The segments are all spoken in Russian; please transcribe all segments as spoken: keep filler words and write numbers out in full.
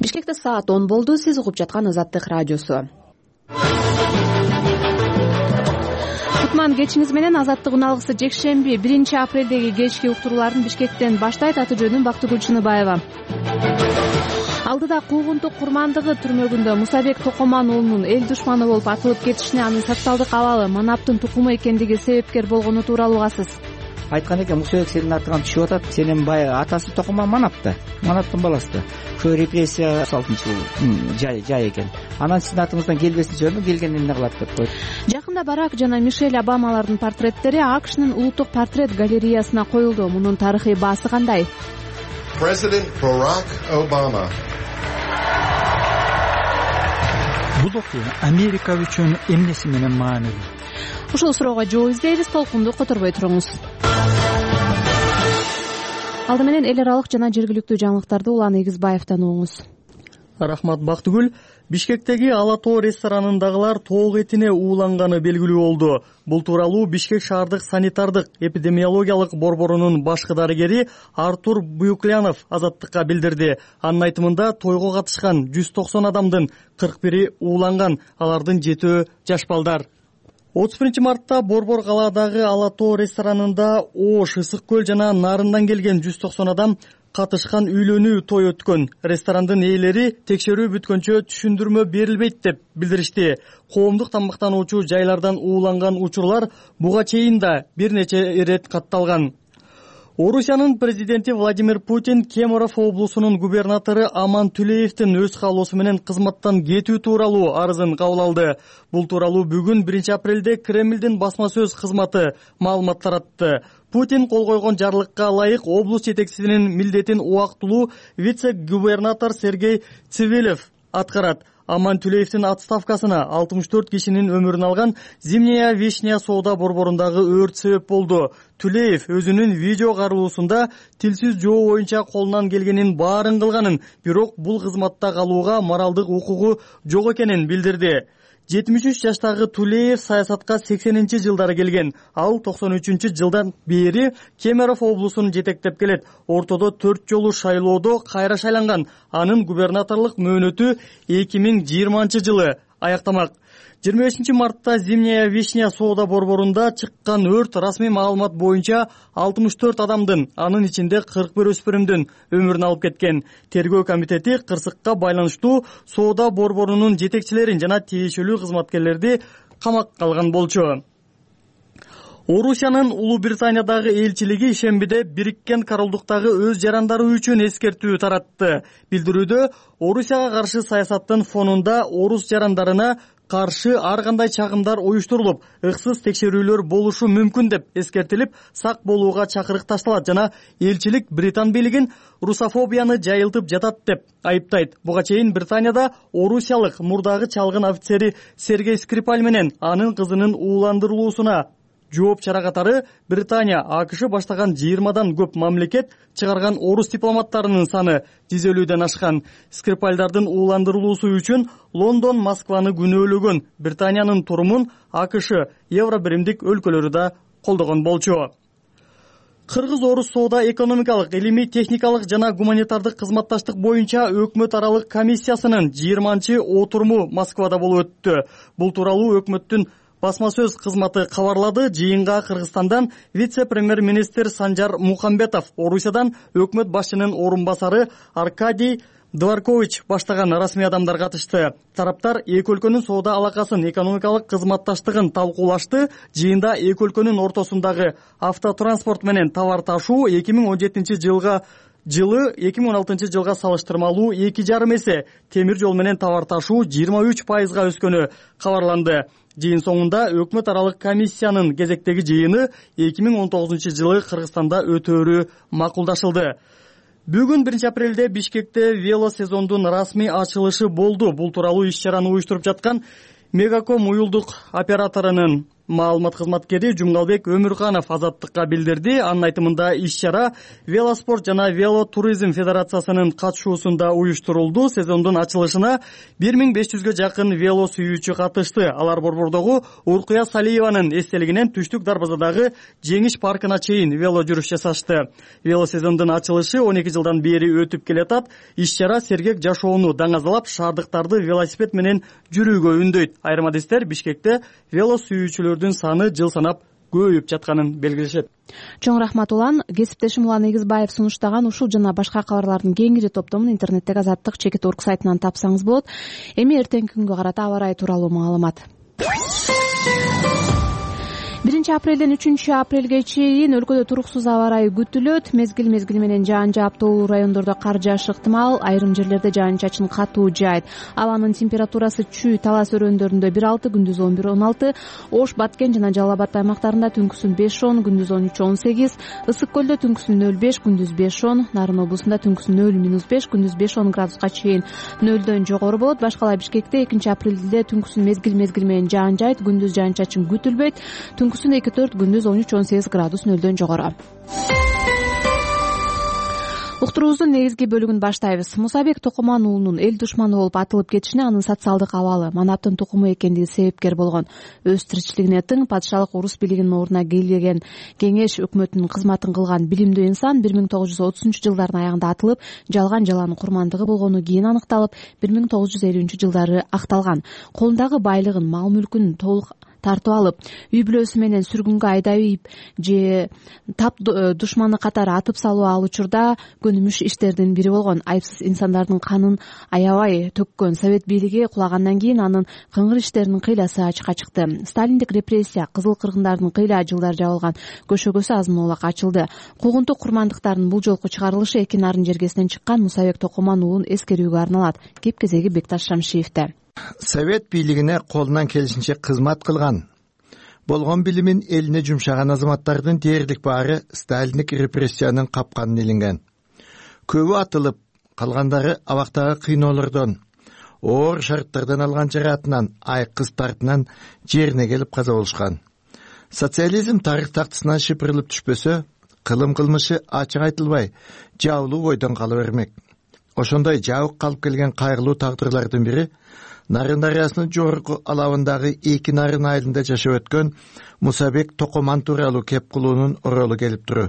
Бишкекте саат он болду. Сиз угуп жаткан Азаттык радиосу. Кутман кечиңиз менен. Азаттык уналгысы жекшемби биринчи апрелдеги кечки уктурууларын Бишкектен баштайт. Аты жөнүм Бактыгүл Чыныбаева. Алдыда куугунтук курмандыгы түрмөгүндө Мусабек Токоман уулунун эл душманы болуп атылып кетишине анын социалдык абалы Манаптын тукуму экендиги себепкер болгону тууралуу угасыз. Айткан экен, Мусабек сенин артыңан түшүп атат, сенин баягы атасы Токоман Манап да, Манаптын баласы да. Ошо репрессия алтымыш жыл жай жай экен. Анан сиздин артыңыздан келбесин жөнү келген эмне кылат деп койду. Жакында Барак жана Мишель Обамалардын портреттери АКШнын улуттук портрет галереясына коюлду. Мунун тарыхый баасы кандай? President Barack Obama. Бул окуя Америка үчүн эмнеси менен маанилүү? Ушул суроого жооп издейбиз. Толкунду которбой туруңуз. Алды менен эл аралык жана жергиликтүү жаңылыктарды Улан Эгизбаевден угуңуз. Рахмат Бактыгүл. Бишкектеги Ала Тоо ресторанындагылар тоок этине ууланганы белгилүү болду. Бул тууралуу Бишкек шаардык санитардык эпидемиологиялык борборунун башкы дарыгери Артур Буюклянов Азаттыкка билдирди. Анын айтымында тойго катышкан жүз токсон адамдын кырк бири ууланган, алардын жетөө жаш балдар. отуз биринчи мартта Борбор калаадагы Ала Тоо ресторанында Ош, Ысык көл жана Нарындан келген жүз токсон адам катышкан үйлөнүү той өткөн. Ресторандын ээлери текшерүү бүткөнчө түшүндүрмө берилбейт деп билдиришти. Коомдук тамактануучу жайлардан ууланган учурлар буга чейин да бир нече ирет катталган. Орусиянын президенти Владимир Путин Кемерово облусунун губернатору Аман Түлеевдин өз каалоосу менен кызматтан кетүү тууралуу арызын кабыл алды. Бул тууралуу бүгүн биринчи апрелде Кремлдин басма сөз кызматы маалымат таратты. Путин кол койгон жарлыкка ылайык облус жетекчисинин милдетин убактылуу вице-губернатор Сергей Цивилев аткарат. Аман Түлеевдин отставкасына алтымыш төрт кишинин өмүрүн алган Зимняя Вишня соода борборундагы өрт себеп болду. Түлеев өзүнүн видео карылуусунда тилсиз жоо боюнча колунан келгенин баарын кылганын, бирок бул кызматта калууга моралдык укугу жок экенин билдирди. жетимиш үч жаштагы Түлеев саясатка сексенинчи жылдары келген. Ал токсон үчүнчү жылдан бери Кемерово облусун жетектеп келет. Ортодо төрт жолу шайлоодо кайра шайланган. Анын губернаторлук мөөнөтү эки миң жыйырманчы жылы аяктамак. жыйырма бешинчи мартта Зимняя Вишня соода борборунда чыккан өрт расмий маалымат боюнча алтымыш төрт адамдын, анын ичинде кырк бир өспүрүмдүн өмүрүн алып кеткен. Тергөө комитети кырсыкка байланыштуу соода борборунун жетекчилерин жана тиешелүү кызматкерлерди камакка алган болчу. Орусиянын Улуу Британиядагы элчилиги ишембиде Бириккен Королдуктагы өз жарандары үчүн эскертүү таратты. Билдирүүдө Орусияга каршы саясаттын фонунда орус жарандарына каршы ар кандай чагымдар уюштурулуп, ыксыз текшерүүлөр болушу мүмкүн деп эскертилип, сак болууга чакырык ташталат жана элчилик Британ бийлигин русофобияны жайылтып жатат деп айыптайт. Буга чейин Британияда орусиялык мурдагы чалгын офицери Сергей Скрипаль менен анын кызынын ууландырылуусуна жооп чара катары Британия, АКШ баштаган жыйырмадан көп мамлекет чыгарган орус дипломаттарынын саны жүзөлүүдөн ашкан. Скрипальдардын ууландырылуусу үчүн Лондон, Москваны күнөөлөгөн. Британиянын турумун АКШ, Евробиримдик өлкөлөрү да колдогон болчу. Кыргыз-орус соода экономикалык, илимий, техникалык жана гуманитардык кызматташтык боюнча өкмөт аралык комиссиясынын жыйырманчы отуруму Москвада болуп өттү. Бул тууралуу өкмөттүн басма сөз кызматы кабарлады. Жыйынга Кыргызстандан вице-премьер-министр Санжар Мухамбетов, Орусиядан өкмөт башчынын орун басары Аркадий Дворкович баштаган расмий адамдар катышты. Тараптар эки өлкөнүн соода алакасын, экономикалык кызматташтыгын талкуулашты. Жыйында эки өлкөнүн ортосундагы автотранспорт менен товар ташуу эки миң он жетинчи жылга жылы эки миң он алтынчы жылга салыштырмалуу эки жарым эсе, темир жол менен товар ташуу жыйырма үч пайызга өскөнү кабарланды. Жыйын соңунда өкмөт аралык комиссиянын кезектеги жыйыны эки миң он тогузунчу жылы Кыргызстанда өтөөрү макулдашылды. Бүгүн биринчи апрелде Бишкекте вело сезондун расмий ачылышы болду. Бул тууралуу иш чараны уюштуруп жаткан Мегаком уюлдук операторунун Маалымат кызматкери Жумгалбек Өмүрканов Азаттыкка билдирди. Анын айтымында иш чара Велоспорт жана Велотуризм федерациясынын катышуусунда уюштурулду. Сезондун ачылышына бир миң беш жүзгө жакын вело сүйүүчү катышты. Алар Борбордогу Уркуя Салиеванын эстелигинен Түштүк Дарбазадагы Жеңиш паркына чейин вело жүрүш жасашты. Вело сезондун ачылышы он эки жылдан бери өтүп келатат. Иш чара сергек жашоону даңазалап, шаардыктарды велосипед менен жүрүүгө үндөйт. Айрым адистер Бишкекте вело сүйүүчүлөрдүн саны жыл санап көбөйүп жатканын белгилешет. Чоң рахмат улан. Кесиптешим Улан Эгизбаев сунуштаган ушул жана башка кабарлардын кеңири топтомун интернеттеги Азаттык чекит точка орг сайтынан тапсаңыз болот. Эми эртеңки күнгө карата аба ырайы тууралуу маалымат. биринчи апрелден үчүнчү апрелге чейин өлкөдө туруксуз аба ырайы күтүлөт. Мезгил мезгили менен жаан жааптуу райондордо кар жаашы ыктымал. Айрым жерлерде жаан-чачын катуу жаайт. Абанын температурасы Чүй, Талас өрөөндөрүндө бир алты, күндүз он бир он алты, Ош, Баткен жана Жалал Абад аймактарында түнкүсүн беш он, күндүз он үч он сегиз, Ысык көлдө түнкүсүн нөл беш, күндүз беш он, Нарын облусунда түнкүсүн нөл минус беш, күндүз беш он градуска чейин нөлдөн жогору болот. Башкалай Бишкекте экинчи апрелде түнкүсүн мезгил мезгили менен жаан жаайт, күндүз жаан-чачын күтүлбөйт. Түнкүсүн эки төрт, күндүз он үч он сегиз градус нөлдөн жогору. Уктуруубуздун негизги бөлүгүн баштайбыз. Мусабек Токоман уулунун эл душманы болуп атылып кетишине анын социалдык абалы, манаптын тукуму экендиги себепкер болгон. Өз тиричилигине тың патшалык орус бийлигинин ордуна келген кеңеш өкмөтүнүн кызматын кылган билимдүү инсан бир миң тогуз жүз отузунчу жылдардын аягында атылып, жалган жаланын курмандыгы болгону кийин аныкталып, бир миң тогуз жүз элүүнчү жылдары акталган. Колундагы байлыгын, мал-мүлкүн толук тартып алып, үй бүлөсү менен сүргүнгө айдайып же тап душманы катары атып салуу ал учурда көнүмүш иштердин бири болгон. Айыпсыз инсандардын канын аябай төккөн совет бийлиги кулагандан кийин анын кыңгыр иштеринин кыйласы ачыкка чыкты. Сталиндик репрессия, кызыл кыргындардын кыйла жылдар жабылган көшөгөсү азын-оолак ачылды. Куугунтук курмандыктардын бул жолку чыгарылышы эки нарын жергесинен чыккан Мусабек Токоман уулун эскерүүгө арналат. Кеп кезеги Бекташ Шамшиевде. Совет бийлигине колунан келишинче кызмат кылган, болгон билимин элине жумшаган азаматтардын дээрлик баары сталиндик репрессиянын капканына илинген. Көбү атылып, калгандары абактагы кыйноолордон, оор шарттардан алган жараатынан, айкыз тартынан жерине келип каза болушкан. Социализм тарых тактысынан шыпырылып түшпөсө, кылым кылмышы ачык айтылбай, жабылуу бойдон кала бермек. Ошондой жабык калып келген кайгылуу тагдырлардын бири Нарын дарыясынын жогорку алабындагы эки нарын айылында жашап өткөн Мусабек Токоман тууралуу кеп кылуунун оролу келип туру.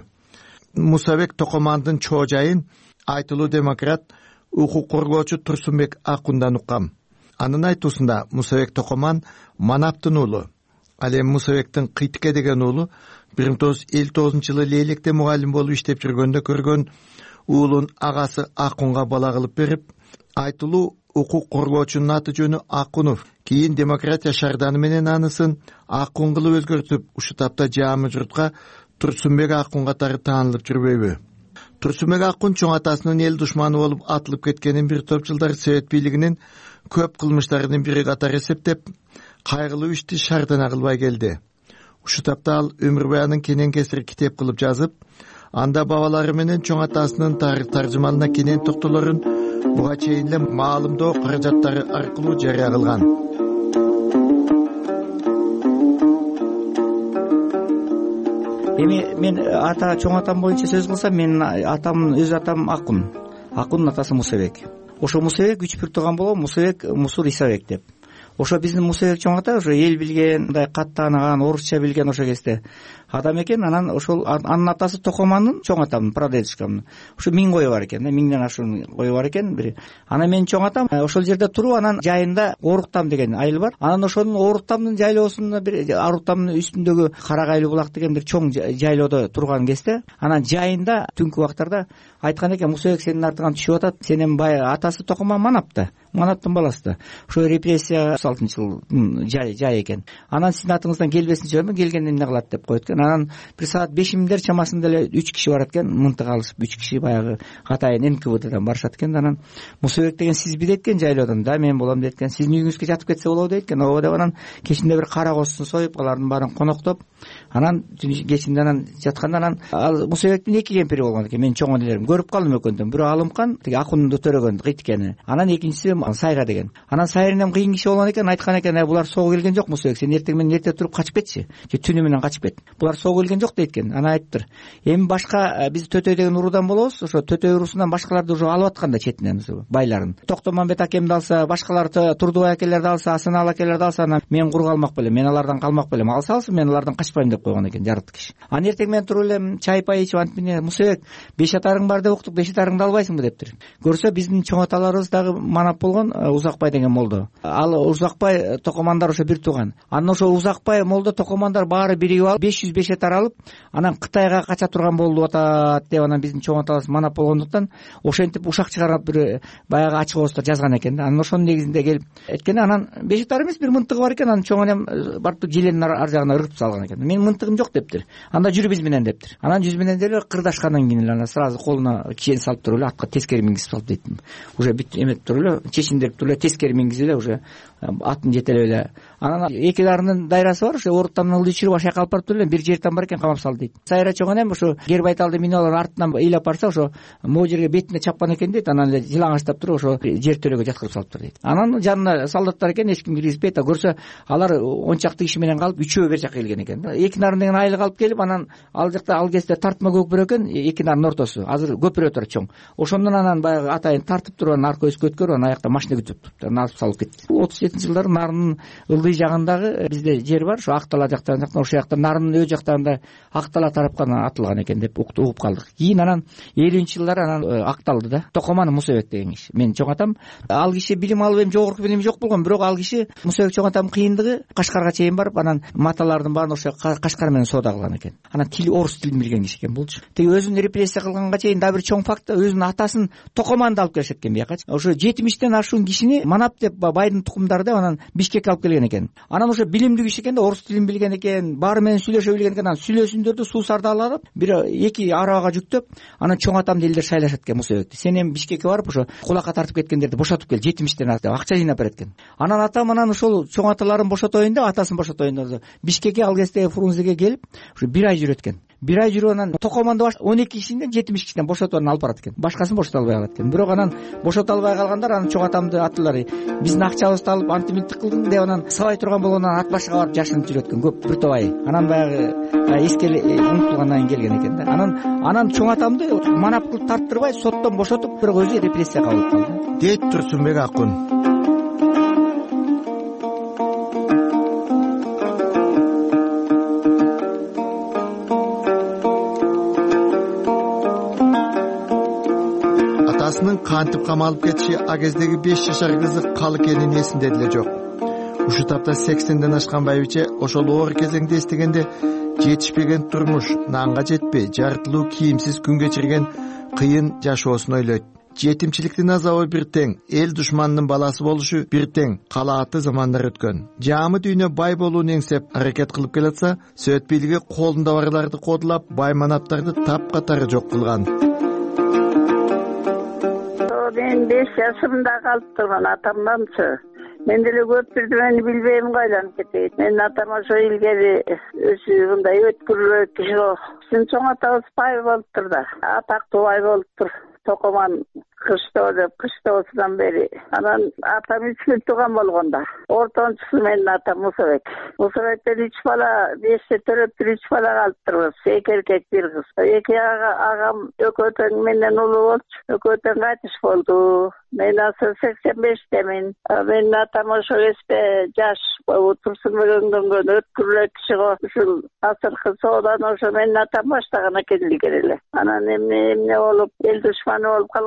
Мусабек Токомандын чоо жайын айтылуу демократ, укук коргоочу Турсунбек Акундан уккам. Анын айтуусунда Мусабек Токоман манаптын уулу. Ал эми Мусабектин Кыйтыке деген уулу бир миң тогуз жүз элүү тогузунчу жылы Лейлекте мугалим болуп иштеп жүргөндө көргөн уулун агасы Акунга бала кылып берип, айтылуу укук коргоочунун аты жөнү Акунов. Кийин демократия шарданы менен анысын Акун кылып өзгөртүп, ушу тапта жаамы журтка Турсунбек Акун катары таанылып жүрбөйбү? Турсунбек Акун чоң атасынын эл душманы болуп атылып кеткенин бир топ жылдар Совет бийлигинин көп кылмыштарынын бири катары эсептеп, кайгылуу ишти шардана кылбай келди. Ушу тапта ал өмүр баянын кенен кесир китеп кылып жазып, анда бабалары менен чоң атасынын тарых таржымалына кенен токтолорун буга чейин эле маалымдоо каражаттары аркылуу жарыя кылган. Эми мен ата чоң атам боюнча сөз кылсам, менин атамдын өз атам Акун. Акундун атасы Мусабек. Ошо Мусабек үч бир тууган болгон, Мусабек Мусур Исабек деп. Ошо биздин Мусабек чоң ата ошо эл билген, мындай кат таанаган, орусча билген ошо кезде адам экен. Анан ошол анын атасы Токомандын чоң атамдын прадедушкамдын ошо миң кою бар экен, миңден ашуун кою бар экен бир. Анан менин чоң атам ошол жерде туруп, анан жайында Оруктам деген айыл бар. Анан ошонун Оруктамдын жайлоосунда бир Оруктамдын үстүндөгү Карагайлы булак деген бир чоң жайлоодо турган кезде, анан жайында түнкү убактарда айткан экен: Мусабек сенин артыңан түшүп атат, сенин баягы атасы Токоман манапты, манаптын баласы да. Ошо репрессия алтынчы жыл жай жай экен. Анан сиздин атыңыздан келбесин жөнү келгенде эмне кылат деп коет экен. анан бир саат беш миндер чамасында эле үч киши барат экен, мынтык алышып үч киши баягы Катайын эн ка вэ дэден барышат экен. Анан Мусабек деген сизби дейт экен жайлоодон. Да, мен болом дейт экен. Сиздин үйүңүзгө жатып кетсе болобу дейт экен. Ооба деп анан кечинде бир кара козусун союп, алардын баарын коноктоп, анан кечинде анан жатканда анан ал Мусабектин эки кемпири болгон экен. Мен чоң энелерим көрүп калдым экөөндөн. Бирөө Алымкан, тиги Акунду төрөгөн кыйткени. Анан экинчиси Сайга деген. Анан Сайринем кыйын киши болгон экен, айткан экен, булар сого келген жок Мусабек, сен эртең менен эрте туруп качып кетчи, же түнү менен качып кет. Булар сого келген жок дейт экен. Анан айтыптыр, эми башка биз Төтөй деген уруудан болобуз, ошо Төтөй уруусунан башкаларды уже алып атканда четинен байларын. Токтомамбет акемди алса, башкалар Турдубай акелерди алса, Асанал акелерди алса, анан мен кур калмак белем, мен алардан калмак белем. Алса алсын, мен алардан качпайм деп койгон экен жарыт киши. Анан эртең менен туруп эле чай пай ичип антип менен Мусабек беш атарың бар деп уктук, беш атарыңды албайсыңбы дептир. Көрсө биздин чоң аталарыбыз дагы манап болгон Узакбай деген молдо. Ал Узакбай токомандар ошо бир тууган. Анан ошо Узакбай молдо токомандар баары биригип алып беш жүз беш атар алып, анан Кытайга кача турган болду атат деп анан биздин чоң аталарыбыз манап болгондуктан ошентип ушак чыгарып бир баягы ачык ооздор жазган экен да. Анан ошонун негизинде келип эткени, анан беш атар эмес бир мынтыгы бар экен. Анан чоң энем барып желенин ар жагына ыргытып салган экен. Менин мынтыгым жок дептир. Анда жүрү биз менен дептир. Анан жүз менен деле кырдашкандан кийин эле анан сразу колуна кишени салып туруп эле атка тескери мингизип салып дейт. Уже бүт эметип туруп эле чечиндирип туруп эле тескери мингизип эле уже атын жетелеп эле. Анан эки дарынын дайрасы бар, ошо Оруттан ылдый чүрүп ашакка алып барып туруп эле бир жертан бар экен, камап салды дейт. Сайра чоң энем ошо Гер Байталды минип алып артынан ыйлап барса, ошо могу жерге бетине чапкан экен дейт. Анан эле жылаңачтап туруп ошо жер төлөгө жаткырып салыптыр дейт. Анан жанына солдаттар экен, эч ким киргизбейт. Көрсө алар он чакты киши менен калып үчөө бер жака келген экен. Эки нарын деген айлык алып келип, анан ал жакта ал кезде тартма көпүрө экен, эки нардын ортосу. Азыр көпүрө турат чоң. Ошондон анан баягы атайын тартып туруп, анан арка өскө өткөрүп, анан аякта машина күтүп турупту. Анан алып салып кетти. отуз жетинчи жылдары нарынын ылдый жагындагы бизде жер бар, ошо Актала жактан, ошол жакта нарынын өз жактарында Актала тарапка атылган экен деп угуп калдык. Кийин анан элүүнчү жылдары анан акталды да. Токоман Мусабек деген киши. Мен чоң атам, ал киши билим алып эми жогорку билими жок болгон, бирок ал киши Мусабек чоң атам кыйындыгы Кашкарга чейин барып, анан маталардын баарын ошо Кашкар менен соода кылган экен. Анан тил орус тилин билген киши экен булчу. Теги өзүн репрессия кылганга чейин дагы бир чоң факт, өзүнүн атасын Токоманды алып келишет экен биякачы. Ошо жетимиштен ашуун кишини манап деп байдын тукумдары деп анан Бишкекке алып келген экен. Анан ошо билимдүү киши экен да, орус тилин билген экен, баары менен сүйлөшө билген экен. Анан сүйлөсүндөрдү суусарды алып, бир эки арабага жүктөп, анан чоң атамды элдер шайлашат экен Мусабекти. Сен эми Бишкекке барып ошо кулакка тартып кеткендерди бошотуп кел, жетимиштен деп акча жыйнап берет экен. Анан атам анан ошол чоң аталарын бошотоюн деп, атасын бошотоюн деп Бишкекке ал кезде Фрунзеге келип, ошо бир ай жүрөт экен. Бир ай жүрүп анан Токоманды он эки кишиден жетимиш кишиден бошотуп анан алып барат экен. Башкасын бошото албай калат экен. Бирок анан бошото албай калгандар анан чоң атамды аттылар, биздин акчабызды алып антиминтик кылдың деп анан сабай турган болгондон ат башыга барып жашынып жүрөт экен көп бир топ ай. Анан баягы эскеле унутулгандан кийин келген экен да. Анан анан чоң атамды манап кылып тарттырбай соттон бошотуп, бирок өзү репрессияга алып калды дейт Турсунбек Акун. Атасынын кантип камалып кетиши а кездеги беш жашар кызы кал экенин эсинде деле жок. Ушу тапта сексенден ашкан байбиче ошол оор кезеңди эстегенде жетишпеген турмуш, нанга жетпей, жарытылуу кийимсиз күн кечирген кыйын жашоосун ойлойт. Жетимчиликтин азабы бир тең, эл душманынын баласы болушу бир тең калааты замандар өткөн. Жаамы дүйнө бай болууну эңсеп аракет кылып келатса, Совет бийлиги колунда барларды кодулап, бай манаптарды тапкатары жок кылган. Мен беш жашымда калып турган атамданчы. Мен деле көп бирдемени билбейм, кайланып кетейин. Мен атам ошо илгери өзү мындай өткүрлүү киши. Биздин чоң атабыз бай болуптур да, атактуу бай болуптур. Токоман кыштоо деп, кыштоосунан бери. Анан атам үч бир тууган болгондо. Ортончусу менин атам Мусабек. Мусабектен үч бала, беште төрөптүр үч бала калыптырбыз. Эки эркек, бир кыз. Эки агам экөө тең менден улуу болчу. Экөө тең кайтыш болду. Мен азыр сексен бештемин. Менин атам ошо кезде жаш Турсунбек өңдөнгөн өткүрлүү киши го. Ушул азыркы сооданы ошо менин атам баштаган экен илгери эле. Анан эмне эмне болуп, эл душманы болуп калганын билбейм.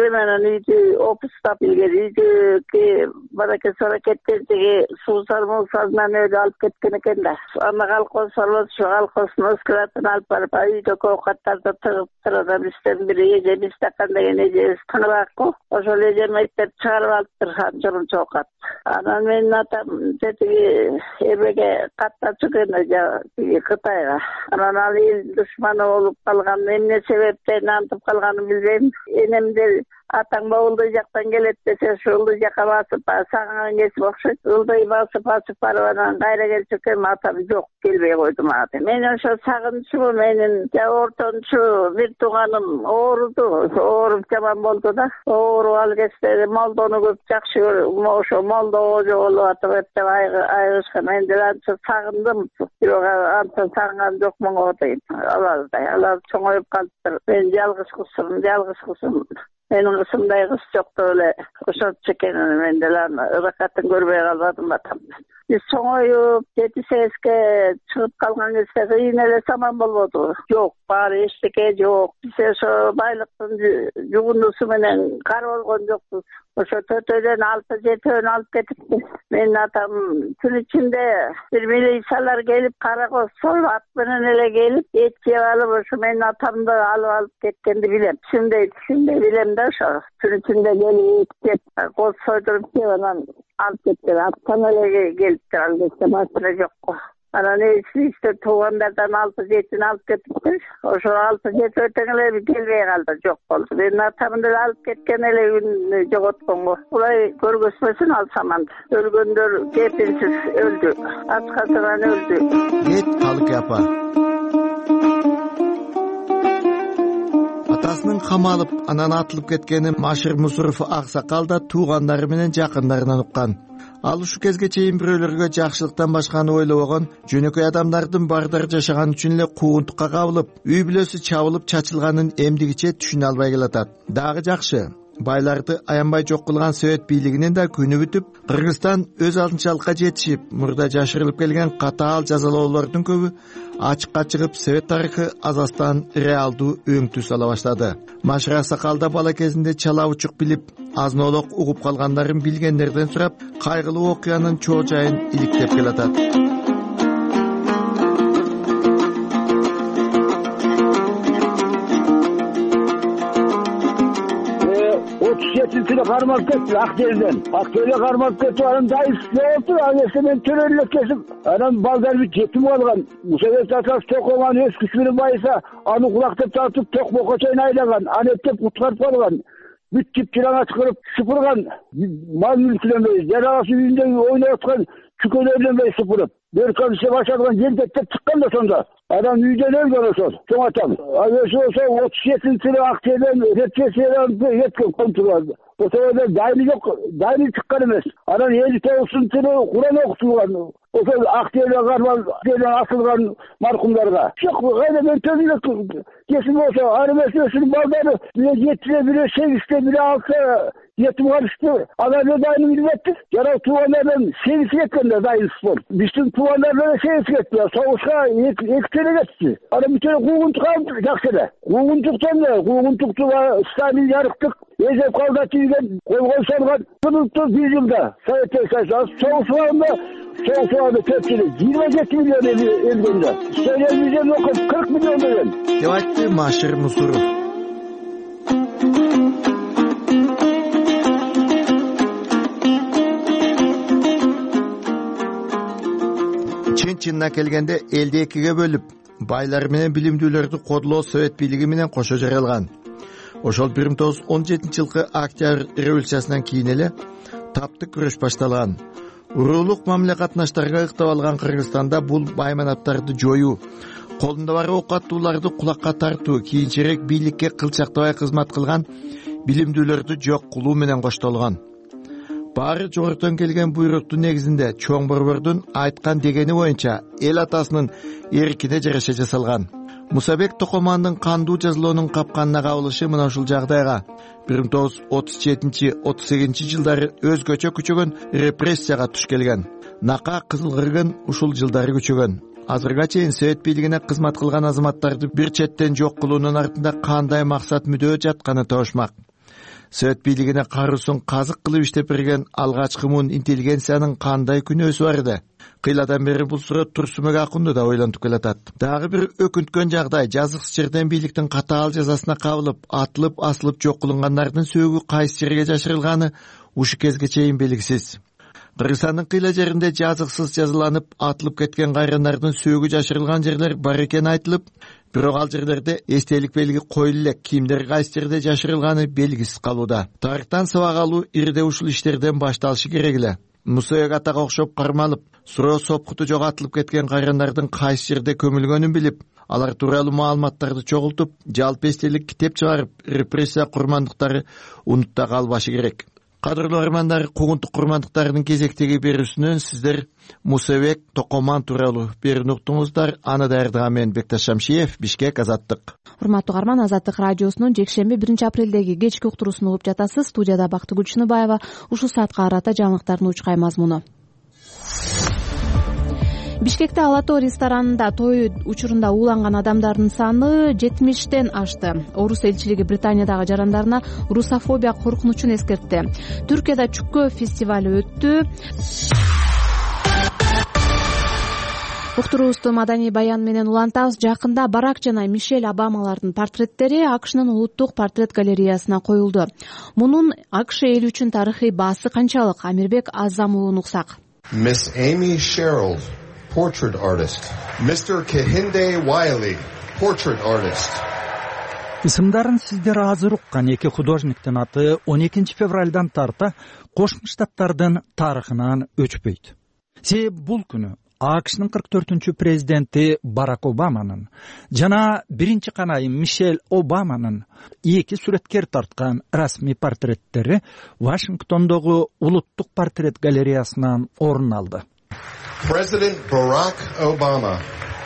кыймыл менен үйдү опустап илгери үйдүки баракет аракеттердеги суусар муусарынан өлү алып кеткен экен да. Аны колхоз ушу колхоздун өскүратын алып барып үйдөгү оокаттарды тыгып турат. Бизден бири эжебиз такан деген эжебиз тыңыракку. Ошол эжем эптеп чыгарып алыптыр журунчу оокат. Анан менин атам тетиги эбеге каттачу экен Кытайга. Анан ал эл душманы болуп калган. Эмне себептен антып калганын билбейм. Энемдер атаң Ылдый жактан келет десе, ошо Ылдый жакка басып, сагынган кесип окшойт. Ылдый басып басып барып анан кайра келчү экен, атам жок, келбей койду мага. Мен ошо сагынчуму, менин ортончу бир тууганым ооруду. Ооруп жаман болду да. Ооруп ал кезде молдону көп жакшы көрөм. Ошо молдо ожо болуп атып деп айгышкан. Мен деле анча сагындым. Бирок анча сагынган жокмун го дейм. Алардай, алар чоңоюп калыптыр. Мен жалгыз кызым, жалгыз кызым. Менин кызымдай кыз жок деп эле ошончу экен. Мен деле ыракатын көрбөй калбадым атам. Биз чоңоюп жети сегизге чыгып калган кезде кыйын эле саман болбоду. Жок, баары эчтеке жок. Биз ошо байлыктын жугундусу менен кар болгон жокпуз. Ошо төтөдөн алты жетөөнү алып кетипти. Менин атам түн ичинде бир милициялар келип, каракоз союп, ат менен эле келип, эт жеп алып, ошо менин атамды алып алып кеткенди билем. Түшүндөй, түшүндөй билем да ошо. Түн ичинде келип, кеп, коз сойдуруп жеп, анан алып кеткен. Аттан эле келиптир, ал кезде машина жокко. Анан эсибизде туугандардан алты жетини алып кетиптир. Ошо алты жети өтөң эле келбей калды, жок болду. Менин атамды алып кеткен эле күн жоготконго. Булай көргөзмөсүн ал саманды. Өлгөндөр кепилсиз өлдү. Ачкасынан өлдү. Кет Калык апа. Атасынын камалып, анан атылып кеткени Машыр Мусуров аксакал да туугандары менен жакындарынан уккан. Ал ушу кезге чейин бирөөлөргө жакшылыктан башканы ойлобогон, жөнөкөй адамдардын бардары жашаган үчүн эле куугунтукка кабылып, үй бүлөсү чабылып чачылганын эмдигиче түшүнө албай келатат. Дагы жакшы, байларды аянбай жок кылган Совет бийлигинин да күнү бүтүп, Кыргызстан өз алдынчалыкка жетишип, мурда жашырылып келген катаал жазалоолордун көбү ачыкка чыгып, Совет тарыхы Азастан реалдуу өң түс ала баштады. Машыр аксакалда бала кезинде чала учук билип, азынолок угуп калгандарын билгендерден сурап, кайгылуу окуянын чоо жайын иликтеп келатат. Жетинчиде кармап кетти Актелден. Актелге кармап кетип, анан дайыс болду. Ал кезде мен төрөлүк кесип, анан балдар бит жетим калган. Совет атасы токоган өз күчү менен байыса, аны кулактап тартып Токмокко чейин айлаган. Аны эптеп куткарып калган. Бүт тип-тираңа чыгырып сыпырган. Мал мүлкүнөн бей, жарасы үйүндө ойноп аткан чүкөлөрдөн бей сыпырып. Бөркөн ише башлаган жендеттеп чыккан да сонда. Адам үйдөн өлгөн ошол. Чоң атам. Ал ошо отуз жетинчи жылы Актелден репрессиядан кеткен контролду. Ошол дайны жок, дайны чыккан эмес. Анан элүү тогузунчу жылы Куран окутулган. Ошол Актелге кармал, Актелден асылган маркумдарга. Жок, кайда мен төлөйт кесим болсо, ары меселесинин балдары жетиде бире, сегизде бире алса жетим калышты. Аларды дайны билбептир. Жара туугандардан сегиз кеткен да дайны спор. Биздин туугандардан сегиз кетти. Согушка эки теле кетти. Аны бүтө куугунтук алып жакшы эле. Куугунтуктан да, куугунтукту Сталин жарыктык, эзеп калда тийген, колгой салган. Кылыктуу бир жылда Совет Союзу согушканда соғысуады төрт жылы жыйырма жети миллион элгенде. Телевизион окуп кырк миллион деген. Деп айтты Машыр Мусуров. Чын-чынына келгенде элди экиге бөлүп, байлар менен билимдүүлөрдү кодулоо Совет бийлиги менен кошо жарыялган. Ошол бир миң тогуз жүз он жетинчи жылкы Октябрь революциясынан кийин эле таптык күрөш башталган. Уруулук мамиле катнаштарга ыктап алган Кыргызстанда бул байманаттарды жоюу, колунда бар ок аттууларды кулакка тартуу, кийинчерээк бийликке кылчактабай кызмат кылган билимдүүлөрдү жок кылуу менен коштолгон. Баары жогорудон келген буйруктун негизинде чоң борбордун айткан дегени боюнча эл атасынын эркине жараша жасалган. Мусабек Токомандын кандуу жазалоонун капканына кабылышы мына ушул жагдайга бир миң тогуз жүз отуз жетинчи отуз сегизинчи жылдары өзгөчө күчөгөн репрессияга туш келген. Нака кызыл кыргын ушул жылдары күчөгөн. Азырга чейин Совет бийлигине кызмат кылган азаматтарды бир четтен жок кылуунун артында кандай максат мүдөө жатканы табышмак. Совет бийлигине каруусун казык кылып иштеп берген алгачкы муун интеллигенциянын кандай күнөөсү бар эди? Кыйладан бери бул суроо Турсунбек Акунду да ойлонтуп келатат. Дагы бир өкүнткөн жагдай жазыксыз жерден бийликтин катаал жазасына кабылып, атылып, асылып жок кылынгандардын сөөгү кайсы жерге жашырылганы ушу кезге чейин белгисиз. Кыргызстандын кыйла жеринде жазыксыз жазаланып, атылып кеткен кайрандардын сөөгү жашырылган жерлер бар экени айтылып, бирок ал жерлерде эстелик белги коюлуп элек, кимдер кайсы жерде жашырылганы белгисиз калууда. Тарыхтан сабак алуу ирде ушул иштерден башталышы керек эле. Мусабек атага окшоп кармалып, суроо сопкуту жок атылып кеткен кайрандардын кайсы жерде көмүлгөнүн билип, алар тууралуу маалыматтарды чогултуп, жалпы эстелик китеп чыгарып, репрессия курмандыктары унутта калбашы керек. Кадырлуу армандар, куугунтук курмандыктарынын кезектеги берүүсүнөн сиздер Мусабек Токоман тууралуу берүүнү уктуңуздар. Аны даярдаган мен Бекташ Шамшиев, Бишкек, Азаттык. Урматтуу угарман, Азаттык радиосунун жекшемби биринчи апрелдеги кечки уктуруусун угуп жатасыз. Студияда Бактыгүл Чыныбаева. Ушул саатка карата жаңылыктардын учкай мазмуну. Бишкекте Ала Тоо ресторанында той учурунда ууланган адамдардын саны жетимиштен ашты. Орус элчилиги Британиядагы жарандарына русофобия коркунучун эскертти. Түркияда Чүккө фестивали өттү. Уктуруубузду маданий баян менен улантабыз. Жакында Барак жана Мишель Обамалардын портреттери АКШнын улуттук портрет галереясына коюлду. Мунун АКШ эли үчүн тарыхый баасы канчалык? Амирбек Азам уулу уксак. Miss Amy Sherrill, portrait artist. Mister Kehinde Wiley, portrait artist. Исымдарын сиздер азыр уккан эки художниктин аты он экинчи февралдан тарта Кошмо Штаттардын тарыхынан өчпөйт. Себеби бул күнү АКШнын кырк төртүнчү президенти Барак Обаманын жана биринчи канайым Мишель Обаманын эки сүрөткер тарткан расмий портреттери Вашингтондогу улуттук портрет галереясынан орун алды. President Barack Obama.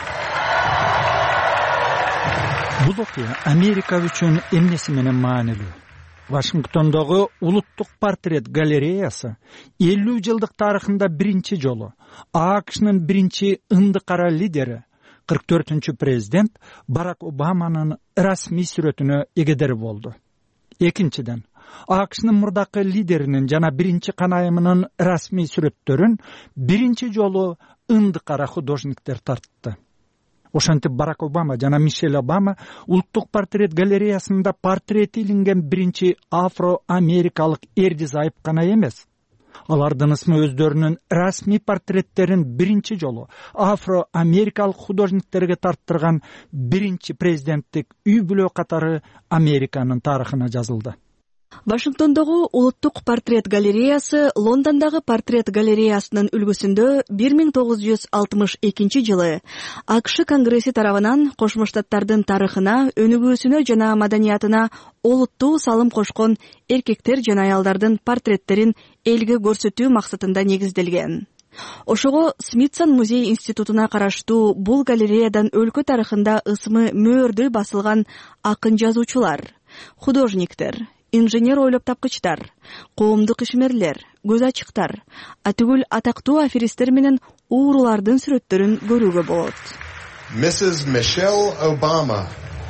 Бул окуя Америка үчүн эмнеси менен маанилүү? Вашингтондогу улуттук портрет галереясы элүү жылдык тарыхында биринчи жолу АКШнын биринчи ынды кара лидери кырк төртүнчү президент Барак Обаманын расмий сүрөтүнө эгедер болду. Экинчиден, АКШнын мурдакы лидеринин жана биринчи канайымынын расмий сүрөттөрүн биринчи жолу ынды кара художниктер тартты. Ошентип Барак Обама жана Мишель Обама улуттук портрет галереясында портрети илинген биринчи афро-америкалык эрди зайып гана эмес. Алардын ысмы өздөрүнүн расмий портреттерин биринчи жолу афро-америкалык художниктерге тарттырган биринчи президенттик үй бүлө катары Американын тарыхына жазылды. Вашингтондогу улуттук портрет галереясы Лондондогу портрет галереясынын үлгүсүндө бир миң тогуз жүз алтымыш экинчи жылы АКШ Конгресси тарабынан Кошмо Штаттардын тарыхына, өнүгүүсүнө жана маданиятына олуттуу салым кошкон эркектер жана аялдардын портреттерин элге көрсөтүү максатында негизделген. Ошого Смитсон музей институтуна караштуу бул галереядан өлкө тарыхында ысмы мөөрдөй басылган акын жазуучулар, художниктер, инженер ойлоп тапкычтар, коомдук ишмерлер, көз ачыктар, атүгүл атактуу аферистер менен уурулардын сүрөттөрүн көрүүгө болот. Missus Michelle Obama.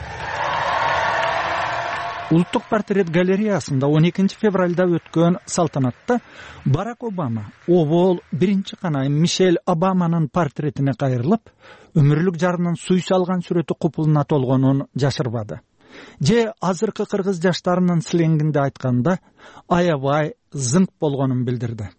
Улуттук портрет галереясында он экинчи февралда өткөн салтанатта Барак Обама обол биринчи канайым Мишель Обаманын портретине кайрылып, өмүрлүк жарынын суй салган сүрөтү купулуна толгонун жашырбады. Же азыркы кыргыз жаштарынын сленгинде айтканда аябай зыңк болгонун билдирди.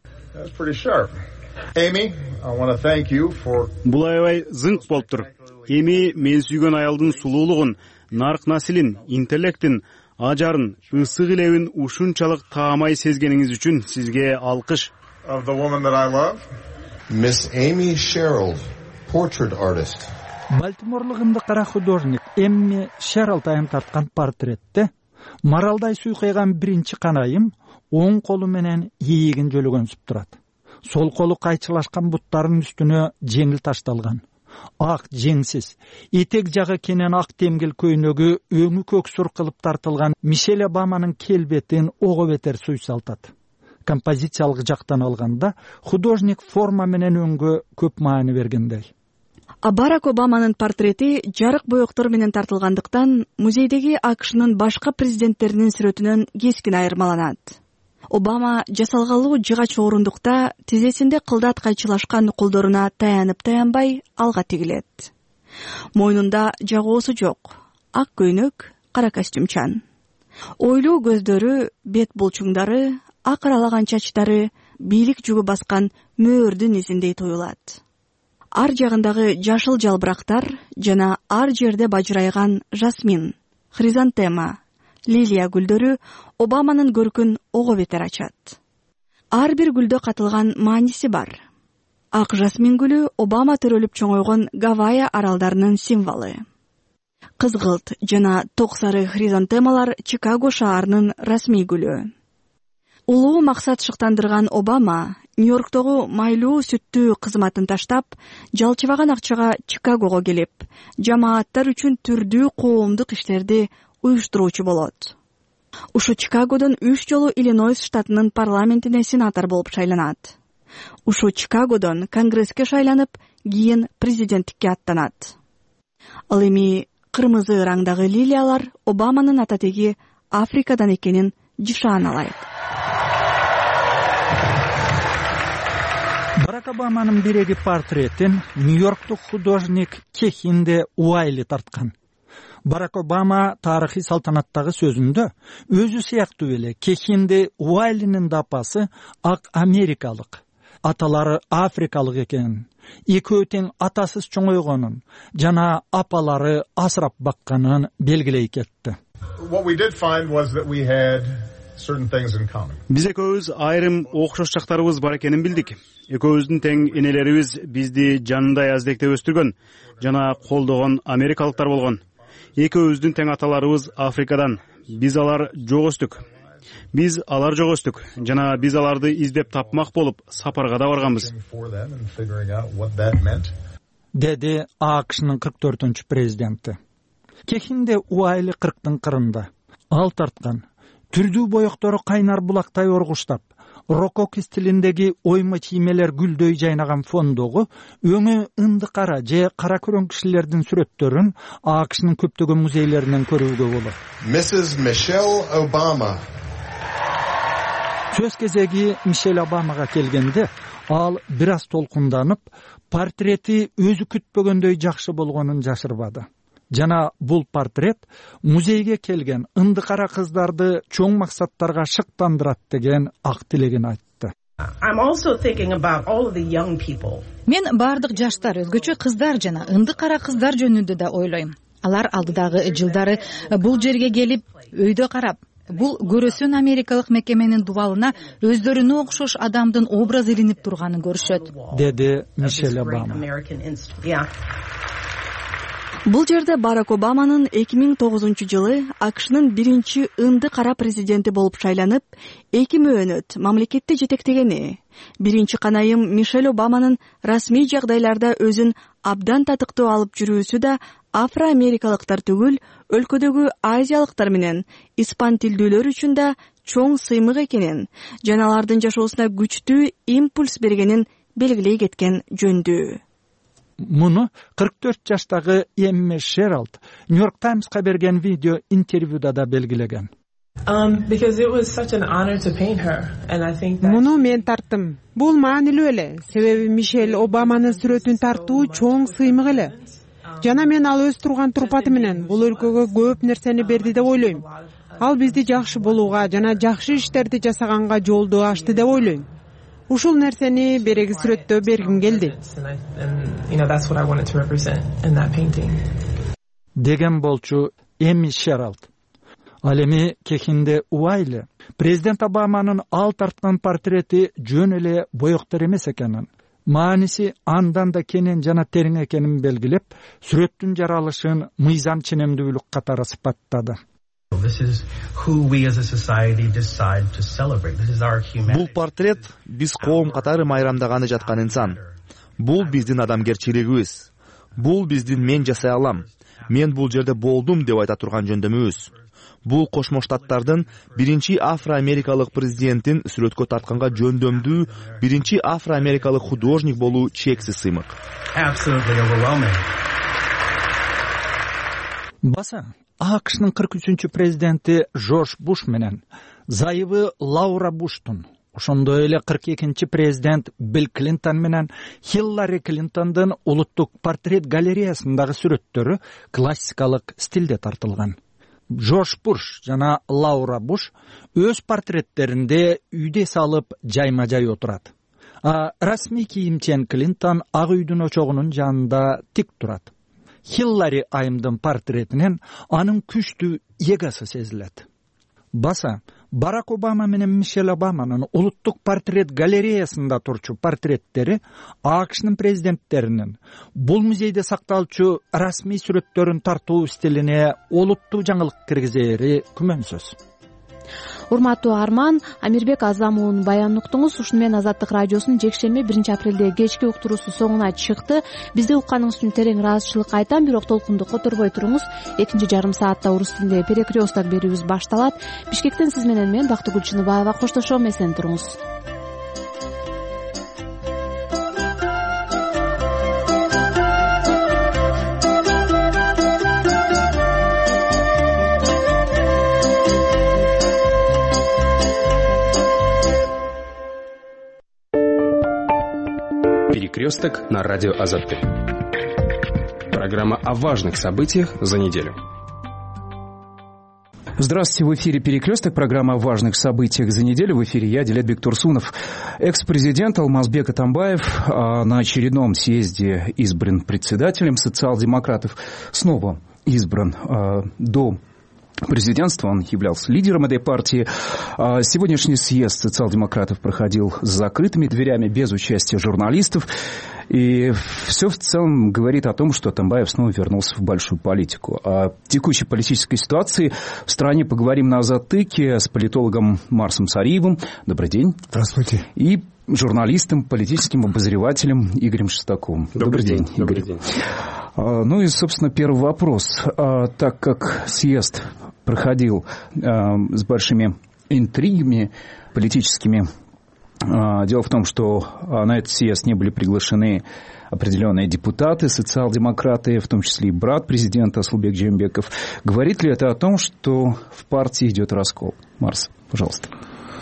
Бул аябай зыңк болуптур. Эми мен сүйгөн аялдын сулуулугун, нарк насилин, интеллектин, ажарын, ысык илебин ушунчалык таамай сезгениңиз үчүн сизге алкыш. Miss Amy Sherrill, portrait artist. Балтиморлук ынды кара художник Эмми Шерлтайм тарткан портретте маралдай суйкайган биринчи канайым оң колу менен ийигин жөлөгөнсүп турат. Сол колу кайчылашкан буттарынын үстүнө жеңил ташталган. Ак жеңсиз, этек жагы кенен ак темгил көйнөгү өңү көксүр кылып тартылган Мишель Обаманын келбетин ого бетер суйсалтат. Композициялык жактан алганда художник форма менен өңгө көп маани бергендей. Барак Обаманын портрети жарык боектор менен тартылгандыктан музейдеги АКШнын башка президенттеринин сүрөтүнөн кескин айырмаланат. Обама жасалгалуу жыгач орундукта тизесинде кылдат кайчылашкан колдоруна таянып таянбай алга тигилет. Мойнунда жагоосу жок, ак көйнөк, кара костюмчан. Ойлуу көздөрү, бет булчуңдары, ак аралаган чачтары бийлик жүгү баскан мөөрдүн изиндей туюлат. Ар жагындагы жашыл жалбырактар жана ар жерде бажырайган жасмин, хризантема, лилия гүлдөрү Обаманын көркүн ого бетер ачат. Ар бир гүлдө катылган мааниси бар. Ак жасмин гүлү Обама төрөлүп чоңойгон Гавайя аралдарынын символу. Кызгылт жана ток сары хризантемалар Чикаго шаарынын расмий гүлү. Улуу максат шыктандырган Обама Нью-Йорктогу майлуу сүттүү кызматын таштап, жалчыбаган акчага Чикагого келип, жамааттар үчүн түрдүү коомдук иштерди уюштуруучу болот. Ушу Чикагодон үч жолу Иллинойс штатынын парламентине сенатор болуп шайланат. Ушу Чикагодон Конгресске шайланып, кийин президенттикке аттанат. Ал эми кырмызы раңдагы лилиялар Обаманын ататеги Африкадан экенин жишаналайт. Барак Обаманын биреги портретин Нью-Йорктук художник Кехинде Уайли тарткан. Барак Обама тарыхый салтанаттагы сөзүндө өзү сыяктуу эле Кехинде Уайлинин да апасы ак америкалык, аталары африкалык экенин, экөө тең атасыз чоңойгонун жана апалары асырап бакканын белгилей кетти. Биз экөөбүз айрым окшош жактарыбыз бар экенин билдик. Экөөбүздүн тең энелерибиз бизди жанындай аздектеп өстүргөн жана колдогон америкалыктар болгон. Экөөбүздүн тең аталарыбыз Африкадан. Биз алар жок өстүк. Биз алар жок өстүк жана биз аларды издеп тапмак болуп сапарга да барганбыз. Деди АКШнын кырк төртүнчү президенти. Кехинде Уайли кырктын кырында. Ал тарткан түрдүү боектору кайнар булактай оргуштап, рокок стилиндеги ойма чиймелер гүлдөй жайнаган фондогу өңү ынды кара же кара көрөң кишилердин сүрөттөрүн АКШнын көптөгөн музейлеринен көрүүгө болот. Миссис Мишель Обама. Сөз кезеги Мишель Обамага келгенде ал бир аз толкунданып, портрети өзү күтпөгөндөй жакшы болгонун жашырбады. Жана бул портрет музейге келген ынды кара кыздарды чоң максаттарга шыктандырат деген ак тилегин айтты. Мен бардык жаштар, өзгөчө кыздар жана ынды кара кыздар жөнүндө да ойлойм. Алар алдыдагы жылдары бул жерге келип, өйдө карап, бул көрөсөн америкалык мекеменин дубалына өздөрүнө окшош адамдын образы илинип турганын көрүшөт, деди Мишель Обама. Бул жерде Барак Обаманын эки миң тогузунчу жылы АКШнын биринчи ынды кара президенти болуп шайланып, эки мөөнөт мамлекетти жетектегени, биринчи канайым Мишель Обаманын расмий жагдайларда өзүн абдан татыктуу алып жүрүүсү да афро-америкалыктар түгүл, өлкөдөгү азиялыктар менен испан тилдүүлөр үчүн да чоң сыймык экенин, жана алардын жашоосуна күчтүү импульс бергенин белгилей кеткен жөндүү. Муну кырк төрт жаштагы Эмме Шералд Нью-Йорк Таймска берген видео интервьюда да белгилеген. Муну мен тарттым. Бул маанилүү эле, себеби Мишель Обаманын сүрөтүн тартуу чоң сыймык эле. Жана мен ал өз турган турпаты менен бул өлкөгө көп нерсени берди деп ойлойм. Ал бизди жакшы болууга жана жакшы иштерди жасаганга жолду ачты деп ойлойм. Ушул нерсени береги сүрөттө бергим келди. Деген болчу Эмми Шералд. Ал эми Кехинде Уайли президент Обаманын ал тарткан портрети жөн эле боектор эмес экенин, мааниси андан да кенен жана терең экенин белгилеп, сүрөттүн жаралышын мыйзам ченемдүүлүк катары сыпаттады. Бул портрет биз коом катары майрамдаганы жаткан инсан. Бул биздин адамгерчилигибиз. Бул биздин мен жасай алам, мен бул жерде болдум деп айта турган жөндөмүбүз. бул Кошмо Штаттардын биринчи афро-америкалык президентин сүрөткө тартканга жөндөмдүү биринчи афро-америкалык художник болуу чексиз сыймык. Баса АКШнын кырк үчүнчү президенти Жорж Буш менен зайыбы Лаура Буштун, ошондой эле кырк экинчи президент Билл Клинтон менен Хиллари Клинтондун улуттук портрет галереясындагы сүрөттөрү классикалык стилде тартылган. Жорж Буш жана Лаура Буш өз портреттеринде үйдө салып жайма-жай отурат. А расмий кийимчен Клинтон ак үйдүн очогунун жанында тик турат. Хиллари айымдын портретинен анын күчтүү эгосы сезилет. Баса Барак Обама менен Мишель Обаманын улуттук портрет галереясында турчу портреттери АКШнын президенттеринин бул музейде сакталчу расмий сүрөттөрүн тартуу стилине олуттуу жаңылык киргизери күмөнсүз. Урматтуу Арман, Амирбек Азам уулун баянын уктуңуз. Ушуну менен Азаттык радиосунун жекшемби биринчи апрелдеги кечки уктуруусу соңуна чыкты. Бизди укканыңыз үчүн терең ыраазычылык айтам, бирок толкунду которбой туруңуз. Экинчи жарым саатта орус тилинде перекресток берүүбүз башталат. Бишкектен сиз менен мен Бактыгүл Чыныбаева коштошом, эсен туруңуз. Перекресток на радио Азатты. Программа о важных событиях за неделю. Здравствуйте, в эфире «Перекресток», программа о важных событиях за неделю. В эфире я, Дилетбек Турсунов. Экс-президент Алмазбек Атамбаев на очередном съезде избран председателем социал-демократов. Снова избран до президентства, он являлся лидером этой партии. Сегодняшний съезд социал-демократов проходил с закрытыми дверями, без участия журналистов. И все в целом говорит о том, что Атамбаев снова вернулся в большую политику. О текущей политической ситуации в стране поговорим на Затыке с политологом Марсом Сариевым. Добрый день. Здравствуйте. И журналистом, политическим обозревателем Игорем Шестаковым. Добрый, Добрый день, день, Игорь. Добрый день. Ну и, собственно, первый вопрос. Так как съезд проходил с большими интригами политическими, дело в том, что на этот съезд не были приглашены определенные депутаты, социал-демократы, в том числе и брат президента Асылбек Джеймбеков. Говорит ли это о том, что в партии идет раскол? Марс, пожалуйста.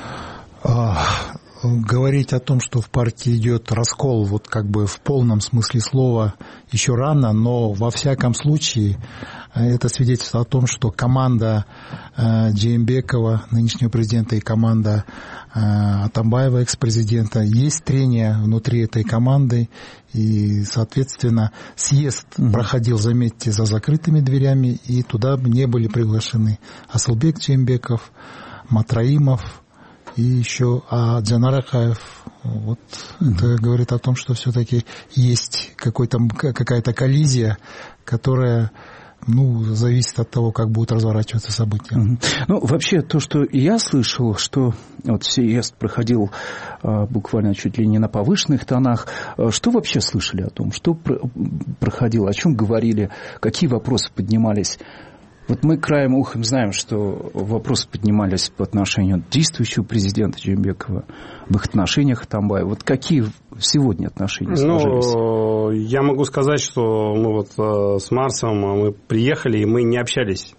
Говорить о том, что в партии идет раскол, вот как бы в полном смысле слова, еще рано, но во всяком случае это свидетельство о том, что команда Джеймбекова, нынешнего президента, и команда Атамбаева, экс-президента, есть трение внутри этой команды, и, соответственно, съезд mm-hmm. проходил, заметьте, за закрытыми дверями, и туда не были приглашены Асылбек Джеймбеков, Матраимов, и еще а Джанар Акаев. Вот mm-hmm. это говорит о том, что все-таки есть какой-то, какая-то коллизия, которая, ну, зависит от того, как будут разворачиваться события. Mm-hmm. Ну, вообще, то, что я слышал, что вот съезд проходил а, буквально чуть ли не на повышенных тонах. Что вообще слышали о том? Что про- проходило? О чем говорили? Какие вопросы поднимались? Вот мы краем ухом знаем, что вопросы поднимались по отношению действующего президента Джеймбекова, в их отношениях Атамбаева. Вот какие сегодня отношения сложились? Ну, я могу сказать, что мы вот с Марсом мы приехали, и мы не общались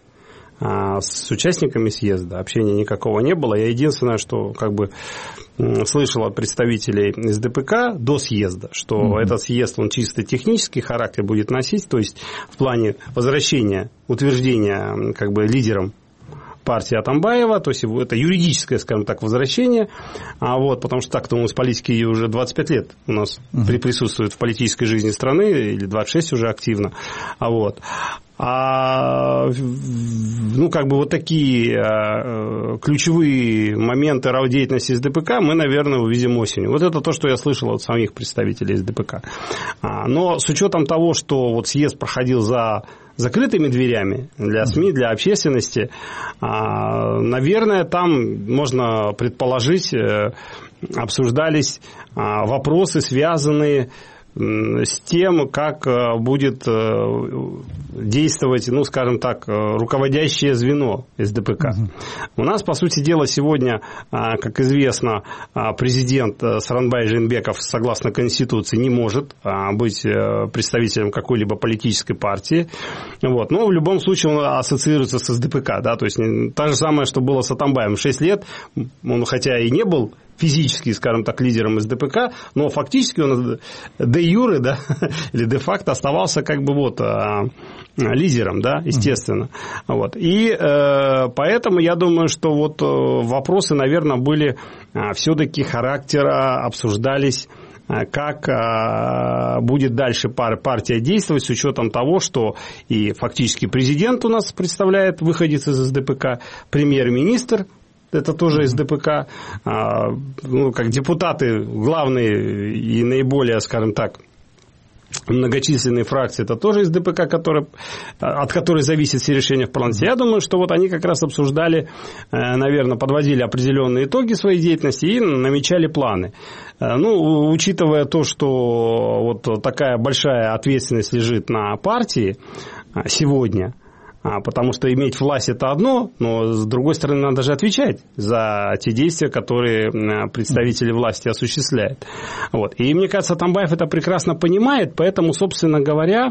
с участниками съезда. Общения никакого не было. Я единственное, что как бы слышал от представителей эс дэ пэ ка до съезда, что mm-hmm. этот съезд, он чисто технический характер будет носить, то есть в плане возвращения, утверждения как бы лидером партии Атамбаева, то есть это юридическое, скажем так, возвращение, а вот, потому что так-то у нас политики уже двадцать пять лет у нас mm-hmm. присутствуют в политической жизни страны, или двадцать шесть уже активно, а вот. А, ну, как бы вот такие а, ключевые моменты деятельности эс дэ пэ ка мы, наверное, увидим осенью. Вот это то, что я слышал от самих представителей эс дэ пэ ка. А, но с учетом того, что вот съезд проходил за закрытыми дверями для СМИ, для общественности, а, наверное, там можно предположить, обсуждались а, вопросы, связанные с тем, как будет действовать, ну, скажем так, руководящее звено эс дэ пэ ка. Угу. У нас, по сути дела, сегодня, как известно, президент Сооронбай Жээнбеков, согласно Конституции, не может быть представителем какой-либо политической партии. Вот. Но в любом случае он ассоциируется с эс дэ пэ ка. Да? То есть то же самое, что было с Атамбаевым. Шесть лет, он хотя и не был физически, скажем так, лидером эс дэ пэ ка, но фактически он де юре, да, или де факто оставался как бы вот лидером, да, естественно. Mm-hmm. Вот. И э, поэтому я думаю, что вот вопросы, наверное, были э, все-таки характера, обсуждались, э, как э, будет дальше пар, партия действовать с учетом того, что и фактически президент у нас представляет выходец из эс дэ пэ ка, премьер-министр, это тоже эс дэ пэ ка, а, ну, как депутаты, главные и наиболее, скажем так, многочисленные фракции, это тоже эс дэ пэ ка, который, от которой зависят все решения в парламенте. Я думаю, что вот они как раз обсуждали, наверное, подводили определенные итоги своей деятельности и намечали планы. Ну, учитывая то, что вот такая большая ответственность лежит на партии сегодня, потому что иметь власть – это одно, но, с другой стороны, надо же отвечать за те действия, которые представители власти осуществляют. Вот. И, мне кажется, Атамбаев это прекрасно понимает, поэтому, собственно говоря,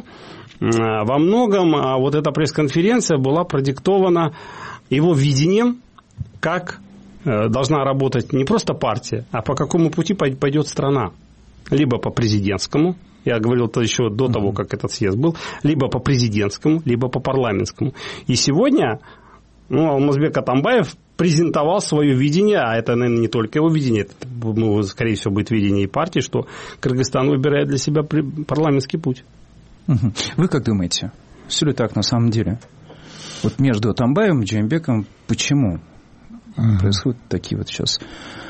во многом вот эта пресс-конференция была продиктована его видением, как должна работать не просто партия, а по какому пути пойдет страна. Либо по президентскому, я говорил это еще до того, как этот съезд был, либо по президентскому, либо по парламентскому. И сегодня ну, Алмазбек Атамбаев презентовал свое видение, а это, наверное, не только его видение, это, ну, скорее всего, будет видение и партии, что Кыргызстан выбирает для себя парламентский путь. Вы как думаете, все ли так на самом деле? Вот между Атамбаевым и Жээнбековым почему uh-huh. происходят такие вот сейчас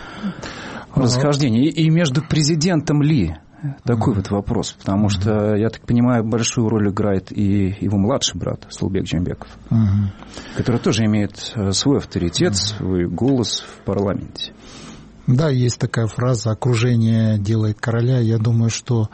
расхождения? И между президентом ли? Такой mm-hmm. вот вопрос, потому mm-hmm. что, я так понимаю, большую роль играет и его младший брат Асылбек Жээнбеков, mm-hmm. который тоже имеет свой авторитет, mm-hmm. свой голос в парламенте. Да, есть такая фраза «окружение делает короля». Я думаю, что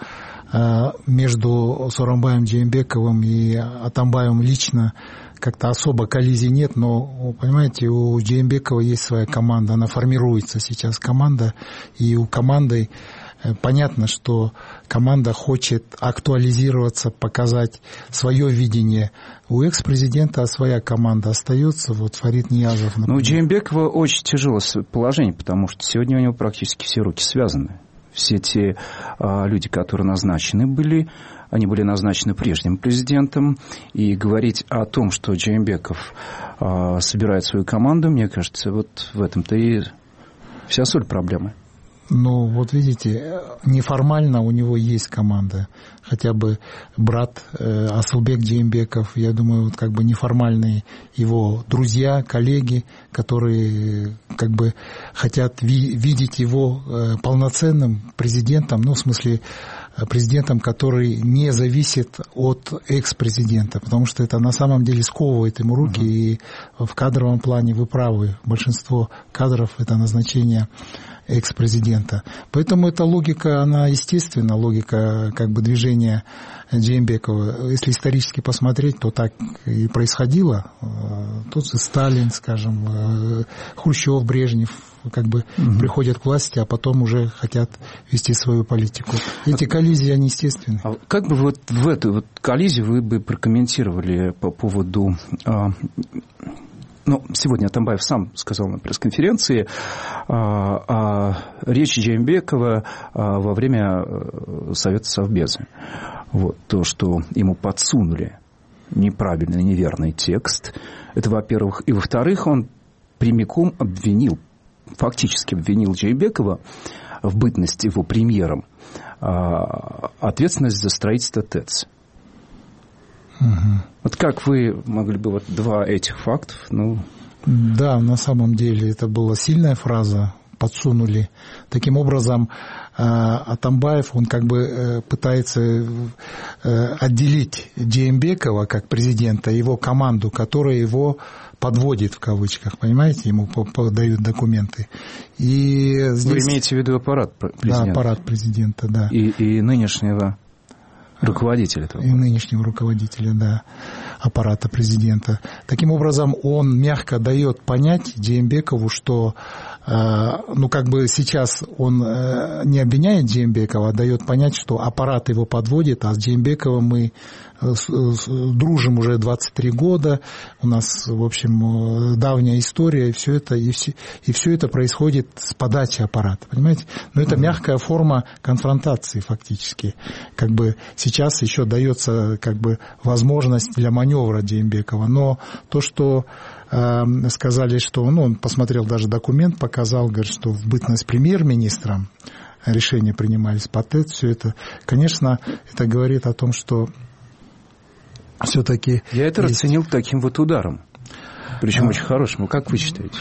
между Сооронбаем Жээнбековым и Атамбаевым лично как-то особо коллизий нет, но, понимаете, у Жээнбекова есть своя команда, она формируется сейчас, команда, и у команды понятно, что команда хочет актуализироваться, показать свое видение. У экс-президента своя команда остается, вот Фарид Ниязов. Но у Жээнбекова очень тяжелое положение, потому что сегодня у него практически все руки связаны. Все те а, люди, которые назначены были, они были назначены прежним президентом, и говорить о том, что Жээнбеков а, собирает свою команду, мне кажется, вот в этом-то и вся соль проблемы. Ну, вот видите, неформально у него есть команда. Хотя бы брат э, Асылбек Жээнбеков, я думаю, вот как бы неформальные его друзья, коллеги, которые как бы хотят ви- видеть его э, полноценным президентом, ну, в смысле, президентом, который не зависит от экс-президента, потому что это на самом деле сковывает ему руки, uh-huh. и в кадровом плане вы правы, большинство кадров – это назначение экс-президента. Поэтому эта логика, она естественна, логика как бы движения Жээнбекова. Если исторически посмотреть, то так и происходило. Тут Сталин, скажем, Хрущев, Брежнев как бы угу. приходят к власти, а потом уже хотят вести свою политику. Эти коллизии, они естественны. А как бы вот в эту вот коллизию вы бы прокомментировали по поводу... Ну, сегодня Атамбаев сам сказал на пресс-конференции о, о речи Жээнбекова во время Совета Совбеза. Вот, то, что ему подсунули неправильный, неверный текст, это, во-первых. И, во-вторых, он прямиком обвинил, фактически обвинил Жээнбекова в бытности его премьером, ответственность за строительство ТЭЦ. Угу. Вот как вы могли бы вот два этих фактов, ну... Да, на самом деле это была сильная фраза, подсунули. Таким образом, Атамбаев, он как бы пытается отделить Жээнбекова как президента, его команду, которая его подводит в кавычках, понимаете, ему подают документы. И здесь... Вы имеете в виду аппарат президента? Да, аппарат президента, да. И, и нынешнего руководителя этого. И нынешнего руководителя, да, аппарата президента. Таким образом, он мягко дает понять Жээнбекову, что ну, как бы сейчас он не обвиняет Жээнбекова, а дает понять, что аппарат его подводит, а с Жээнбековым мы дружим уже двадцать три года, у нас, в общем, давняя история, и все это, и все, и все это происходит с подачи аппарата, понимаете? Но это мягкая форма конфронтации фактически. Как бы сейчас еще дается как бы возможность для маневра Жээнбекова, но то, что сказали, что, ну, он посмотрел даже документ, показал, говорит, что в бытность премьер-министром решения принимались по ТЭЦ, все это, конечно, это говорит о том, что все-таки... Я это есть... расценил таким вот ударом, причем а... очень хорошим. Как вы считаете?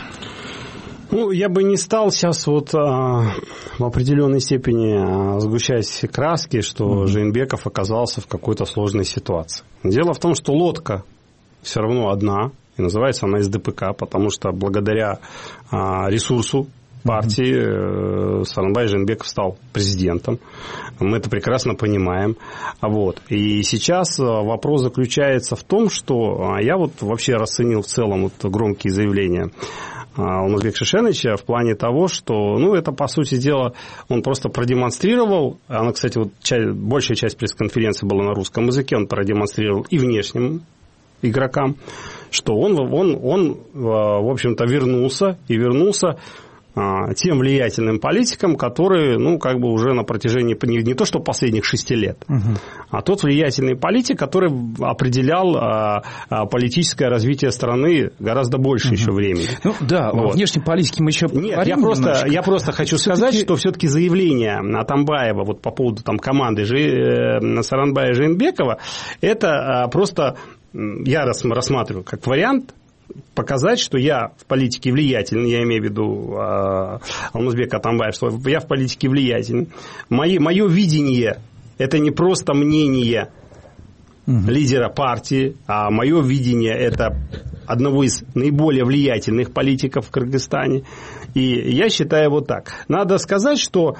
Ну, я бы не стал сейчас вот а, в определенной степени а, сгущать все краски, что mm-hmm. Жээнбеков оказался в какой-то сложной ситуации. Дело в том, что лодка все равно одна, и называется она эс дэ пэ ка, потому что благодаря а, ресурсу партии mm-hmm. Сооронбай Жээнбеков стал президентом. Мы это прекрасно понимаем. Вот. И сейчас вопрос заключается в том, что я вот вообще расценил в целом вот громкие заявления Алмазбека Шишеновича в плане того, что, ну, это, по сути дела, он просто продемонстрировал, она, кстати, вот часть, большая часть пресс-конференции была на русском языке, он продемонстрировал и внешним игрокам, что он, он, он в общем-то, вернулся, и вернулся тем влиятельным политикам, которые, ну, как бы уже на протяжении не, не то что последних шести лет, угу. а тот влиятельный политик, который определял а, а, политическое развитие страны гораздо больше угу. еще времени. Ну да, вот. О внешней политике мы еще поговорим. Нет, я просто, я просто хочу все-таки... сказать, что все-таки заявление Атамбаева вот по поводу там команды Жи... Сооронбая Жээнбекова, это а, просто я рассматриваю как вариант показать, что я в политике влиятельный, я имею в виду э, Алмазбек Атамбаев, что я в политике влиятельный. Мое, мое видение – это не просто мнение угу. лидера партии, а мое видение – это одного из наиболее влиятельных политиков в Кыргызстане. И я считаю вот так. Надо сказать, что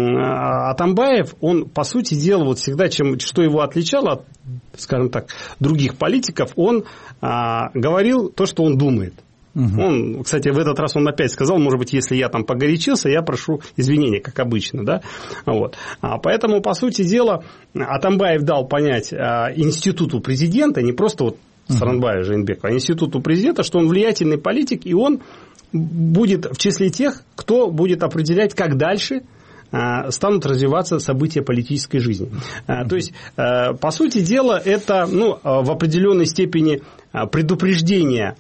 Атамбаев, он, по сути дела, вот всегда, чем, что его отличало от, скажем так, других политиков, он а, говорил то, что он думает. Угу. Он, кстати, в этот раз он опять сказал, может быть, если я там погорячился, я прошу извинения, как обычно, да, вот. А поэтому, по сути дела, Атамбаев дал понять а, институту президента, не просто вот Сооронбаю Жээнбекову, а институту президента, что он влиятельный политик, и он будет в числе тех, кто будет определять, как дальше станут развиваться события политической жизни. То есть, по сути дела, это, ну, в определенной степени предупреждение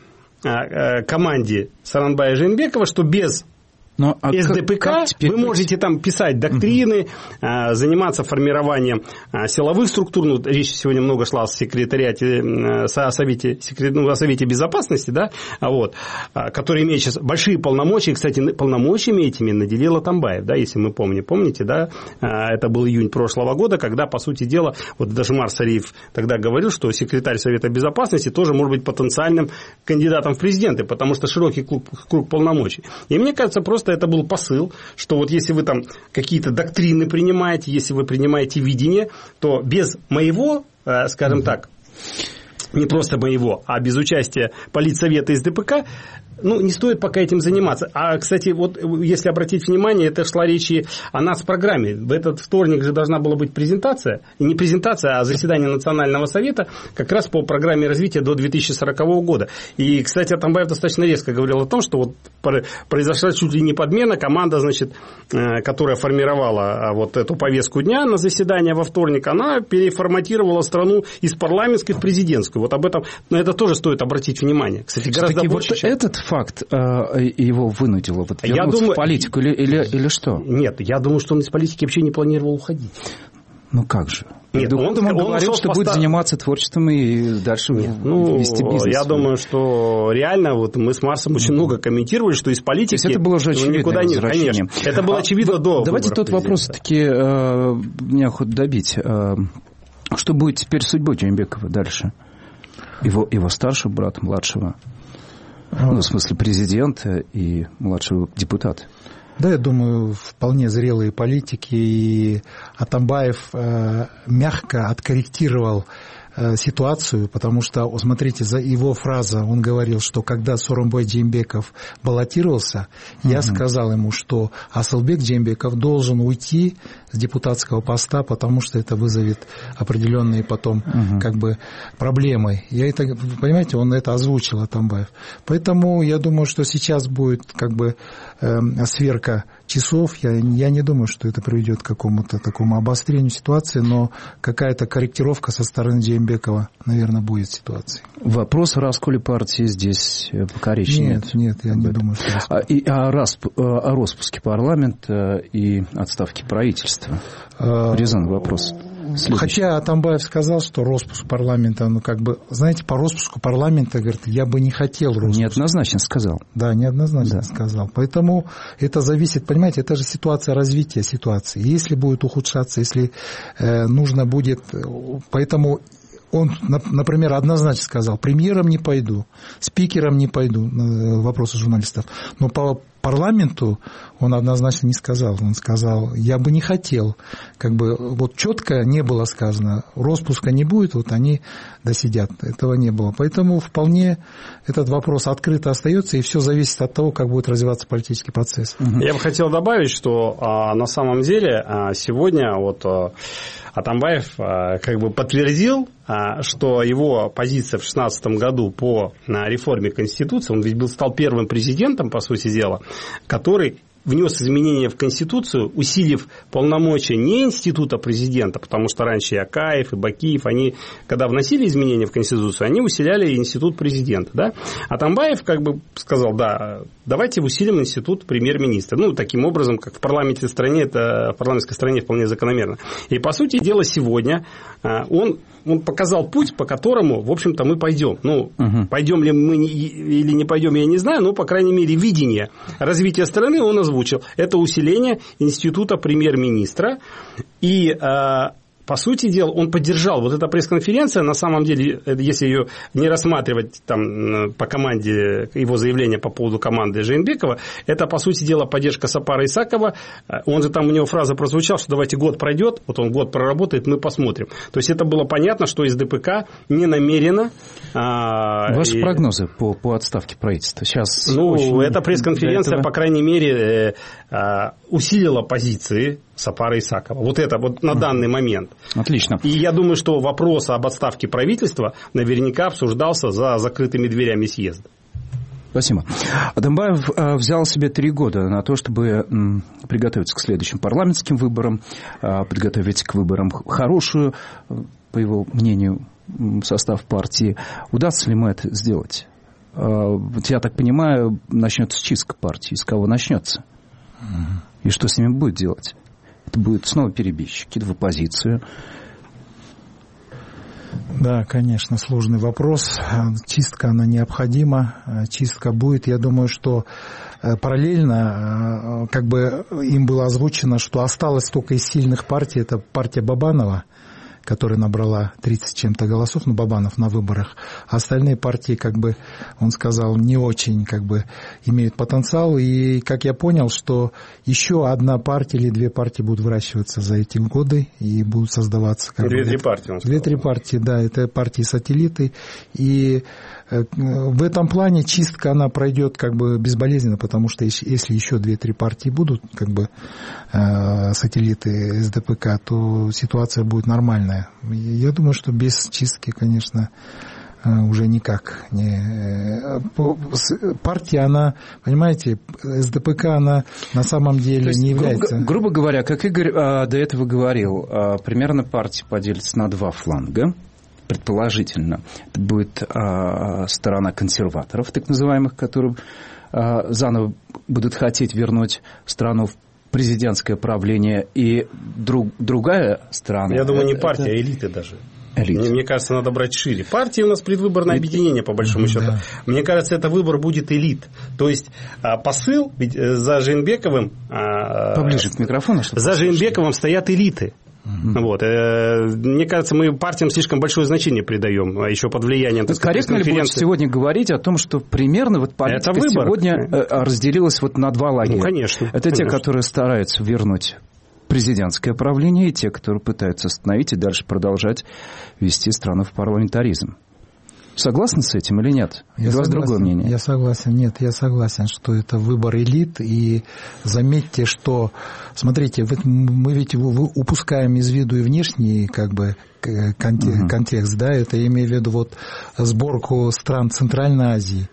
команде Сооронбая Жээнбекова, что без Но, а эс дэ пэ ка как, как вы можете там писать доктрины, угу. заниматься формированием силовых структур. Ну, речь сегодня много шла о секретариате, о Совете, ну, о Совете Безопасности, да, вот, который имеет сейчас большие полномочия. Кстати, полномочиями этими наделил Атамбаев, да, если мы помним. Помните, да, это был июнь прошлого года, когда, по сути дела, вот даже Марсариев тогда говорил, что секретарь Совета Безопасности тоже может быть потенциальным кандидатом в президенты, потому что широкий круг, круг полномочий. И мне кажется, просто это был посыл, что вот если вы там какие-то доктрины принимаете, если вы принимаете видение, то без моего, скажем так, не просто моего, а без участия политсовета эс дэ пэ ка, ну, не стоит пока этим заниматься. А, кстати, вот если обратить внимание, это шла речь и о нацпрограмме. В этот вторник же должна была быть презентация, не презентация, а заседание Национального совета как раз по программе развития до две тысячи сорокового года. И, кстати, Атамбаев достаточно резко говорил о том, что вот произошла чуть ли не подмена, команда, значит, которая формировала вот эту повестку дня на заседание во вторник, она переформатировала страну из парламентской в президентскую. Вот об этом, но это тоже стоит обратить внимание. Кстати, гораздо Все-таки больше, вот чем... этот факт э, его вынудило вот, вернуться я думаю, в политику или, или, или что? Нет, я думаю, что он из политики вообще не планировал уходить. Ну как же? Нет, он, он говорил, что будет заниматься творчеством и дальше Нет, ну, вести бизнес. Я думаю, что реально вот мы с Марсом очень много комментировали, что из политики... То есть это было уже очевидно, никуда не... Конечно, это было очевидно а, до Давайте тот вопрос все-таки э, меня хоть добить. Э, что будет теперь с судьбой Джеймбекова дальше? Его, его старшего брата, младшего? Ну, в смысле президента и младшего депутата? Да, я думаю, вполне зрелые политики, и Атамбаев э, мягко откорректировал э, ситуацию, потому что, смотрите, за его фраза, он говорил, что когда Сооронбай Джеймбеков баллотировался, угу. я сказал ему, что Асылбек Джеймбеков должен уйти с депутатского поста, потому что это вызовет определенные потом угу. как бы проблемы. Я это, понимаете, он это озвучил, Атамбаев. Поэтому я думаю, что сейчас будет как бы э, сверка часов. Я, я не думаю, что это приведет к какому-то такому обострению ситуации, но какая-то корректировка со стороны Джеймбекова, наверное, будет ситуацией. Вопрос о расколе партии здесь пока речи нет. Нет, нет, я не думаю, что... А, и о, расп... о распуске парламента и отставке правительства. Резонный вопрос. Следующий. Хотя Атамбаев сказал, что распуск парламента, ну, как бы, знаете, по распуску парламента, говорит, я бы не хотел распуск. Неоднозначно сказал. Да, неоднозначно да. сказал. Поэтому это зависит, понимаете, это же ситуация развития ситуации. Если будет ухудшаться, если э, нужно будет... Поэтому он, например, однозначно сказал, премьером не пойду, спикером не пойду, вопросы журналистов, но по парламенту он однозначно не сказал. Он сказал, я бы не хотел, как бы вот четко не было сказано, распуска не будет, вот они досидят. Этого не было. Поэтому вполне этот вопрос открыто остается, и все зависит от того, как будет развиваться политический процесс. Я бы хотел добавить, что а, на самом деле а, сегодня вот а, Атамбаев а, как бы подтвердил, а, что его позиция в две тысячи шестнадцатом году по а, реформе Конституции, он ведь был, стал первым президентом, по сути дела, который внес изменения в Конституцию, усилив полномочия не института президента, потому что раньше и Акаев, и Бакиев, они, когда вносили изменения в Конституцию, они усиляли институт президента. Да? Атамбаев как бы сказал, да, давайте усилим институт премьер-министра. Ну, таким образом, как в парламентской стране, это в парламентской стране вполне закономерно. И, по сути дела, сегодня он, он показал путь, по которому, в общем-то, мы пойдем. Ну, угу. пойдем ли мы или не пойдем, я не знаю, но, по крайней мере, видение развития страны он озвучил. Это усиление института премьер-министра. И, по сути дела, он поддержал. Вот эта пресс-конференция, на самом деле, если ее не рассматривать там, по команде, его заявление по поводу команды Жээнбекова, это, по сути дела, поддержка Сапара Исакова. Он же там, у него фраза прозвучала, что давайте год пройдет, вот он год проработает, мы посмотрим. То есть это было понятно, что из ДПК не намерено... Ваши и... прогнозы по, по отставке правительства? Сейчас ну, очень... эта пресс-конференция, этого... по крайней мере, усилила позиции Сапара Исакова. Вот это вот на данный момент. Отлично. И я думаю, что вопрос об отставке правительства наверняка обсуждался за закрытыми дверями съезда. Спасибо. Атамбаев взял себе три года на то, чтобы приготовиться к следующим парламентским выборам, подготовить к выборам хорошую, по его мнению, состав партии. Удастся ли ему это сделать? Я так понимаю, начнется чистка партии. С кого начнется? И что с ними будет делать? Это будет снова перебежчики в оппозицию. Да, конечно, сложный вопрос. Чистка, она необходима. Чистка будет. Я думаю, что параллельно как бы им было озвучено, что осталось только из сильных партий. Это партия Бабанова, которая набрала тридцать с чем-то голосов, ну, Бабанов на выборах, а остальные партии, как бы, он сказал, не очень, как бы, имеют потенциал, и, как я понял, что еще одна партия или две партии будут выращиваться за эти годы и будут создаваться... Две-три партии, он сказал. Две-три партии, да, это партии-сателлиты, и в этом плане чистка, она пройдет как бы безболезненно, потому что если еще две-три партии будут как бы сателлиты СДПК, то ситуация будет нормальная. Я думаю, что без чистки, конечно, уже никак не... Партия, она, понимаете, СДПК, она на самом деле есть, не является... Грубо, грубо говоря, как Игорь а, до этого говорил, а, примерно партия поделится на два фланга. Предположительно, это будет а, сторона консерваторов, так называемых, которые а, заново будут хотеть вернуть страну в президентское правление и друг, другая страна. Я думаю, не партия, это... а элиты даже. Мне, мне кажется, надо брать шире. Партия у нас предвыборное Элит. объединение, по большому счету. Да. Мне кажется, это выбор будет элит. То есть посыл, ведь за Жээнбековым... Поближе к микрофону. За Жээнбековым стоят элиты. Угу. Вот. Мне кажется, мы партиям слишком большое значение придаем, а еще под влиянием, так сказать, корректно ли будет сегодня говорить о том, что примерно вот политика сегодня разделилась вот на два лагеря? Ну, конечно. Это конечно. те, которые стараются вернуть президентское правление, и те, которые пытаются остановить и дальше продолжать вести страну в парламентаризм. Согласны с этим или нет? Я у вас согласен, другое мнение? Я согласен. Нет, я согласен, что это выбор элит. И заметьте, что, смотрите, мы ведь упускаем из виду и внешний как бы контекст, угу. контекст, да, это я имею в виду вот сборку стран Центральной Азии.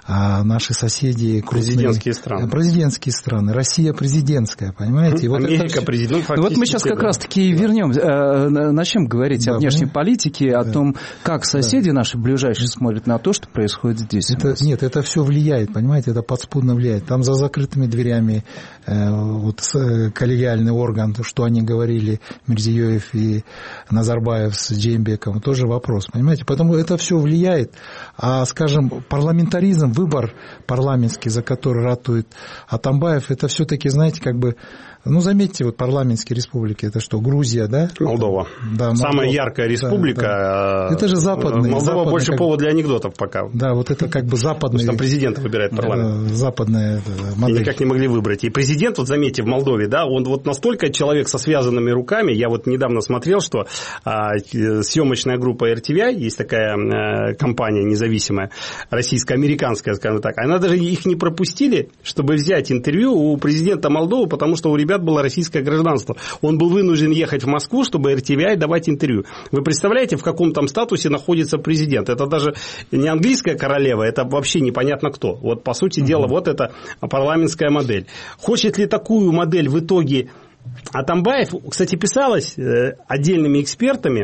А наши соседи крупные... Президентские страны. Президентские страны. Россия президентская, понимаете? И вот Америка президент. Ну, вот мы сейчас как раз-таки и вернем, начнем говорить да, о внешней мы... политике, да. о том, как соседи да. наши ближайшие смотрят на то, что происходит здесь. Это, нет, это все влияет, понимаете? Это подспудно влияет. Там за закрытыми дверями э, вот, коллегиальный орган, что они говорили, Мирзиёев и Назарбаев с Джеймбековым, тоже вопрос, понимаете? Поэтому это все влияет. А, скажем, парламентаризм, выбор парламентский, за который ратует Атамбаев, это все-таки, знаете, как бы, ну, заметьте, вот парламентские республики, это что, Грузия, да? Молдова. Да, Молдова. Самая яркая республика. Да, да. Это же западный. Молдова западный, больше как... повод для анекдотов пока. Да, вот это как бы западный. Там президента выбирает парламент. Западная модель. И никак не могли выбрать. И президент, вот заметьте, в Молдове, да, он вот настолько человек со связанными руками, я вот недавно смотрел, что а, съемочная группа эр ти ви ай, есть такая а, компания независимая, российско-американская, скажем так, она даже их не пропустили, чтобы взять интервью у президента Молдовы, потому что у ребят было российское гражданство. Он был вынужден ехать в Москву, чтобы эр ти ви ай давать интервью. Вы представляете, в каком там статусе находится президент? Это даже не английская королева, это вообще непонятно кто. Вот, по сути дела, uh-huh. вот это парламентская модель. Хочет ли такую модель в итоге Атамбаев? Кстати, писалось отдельными экспертами,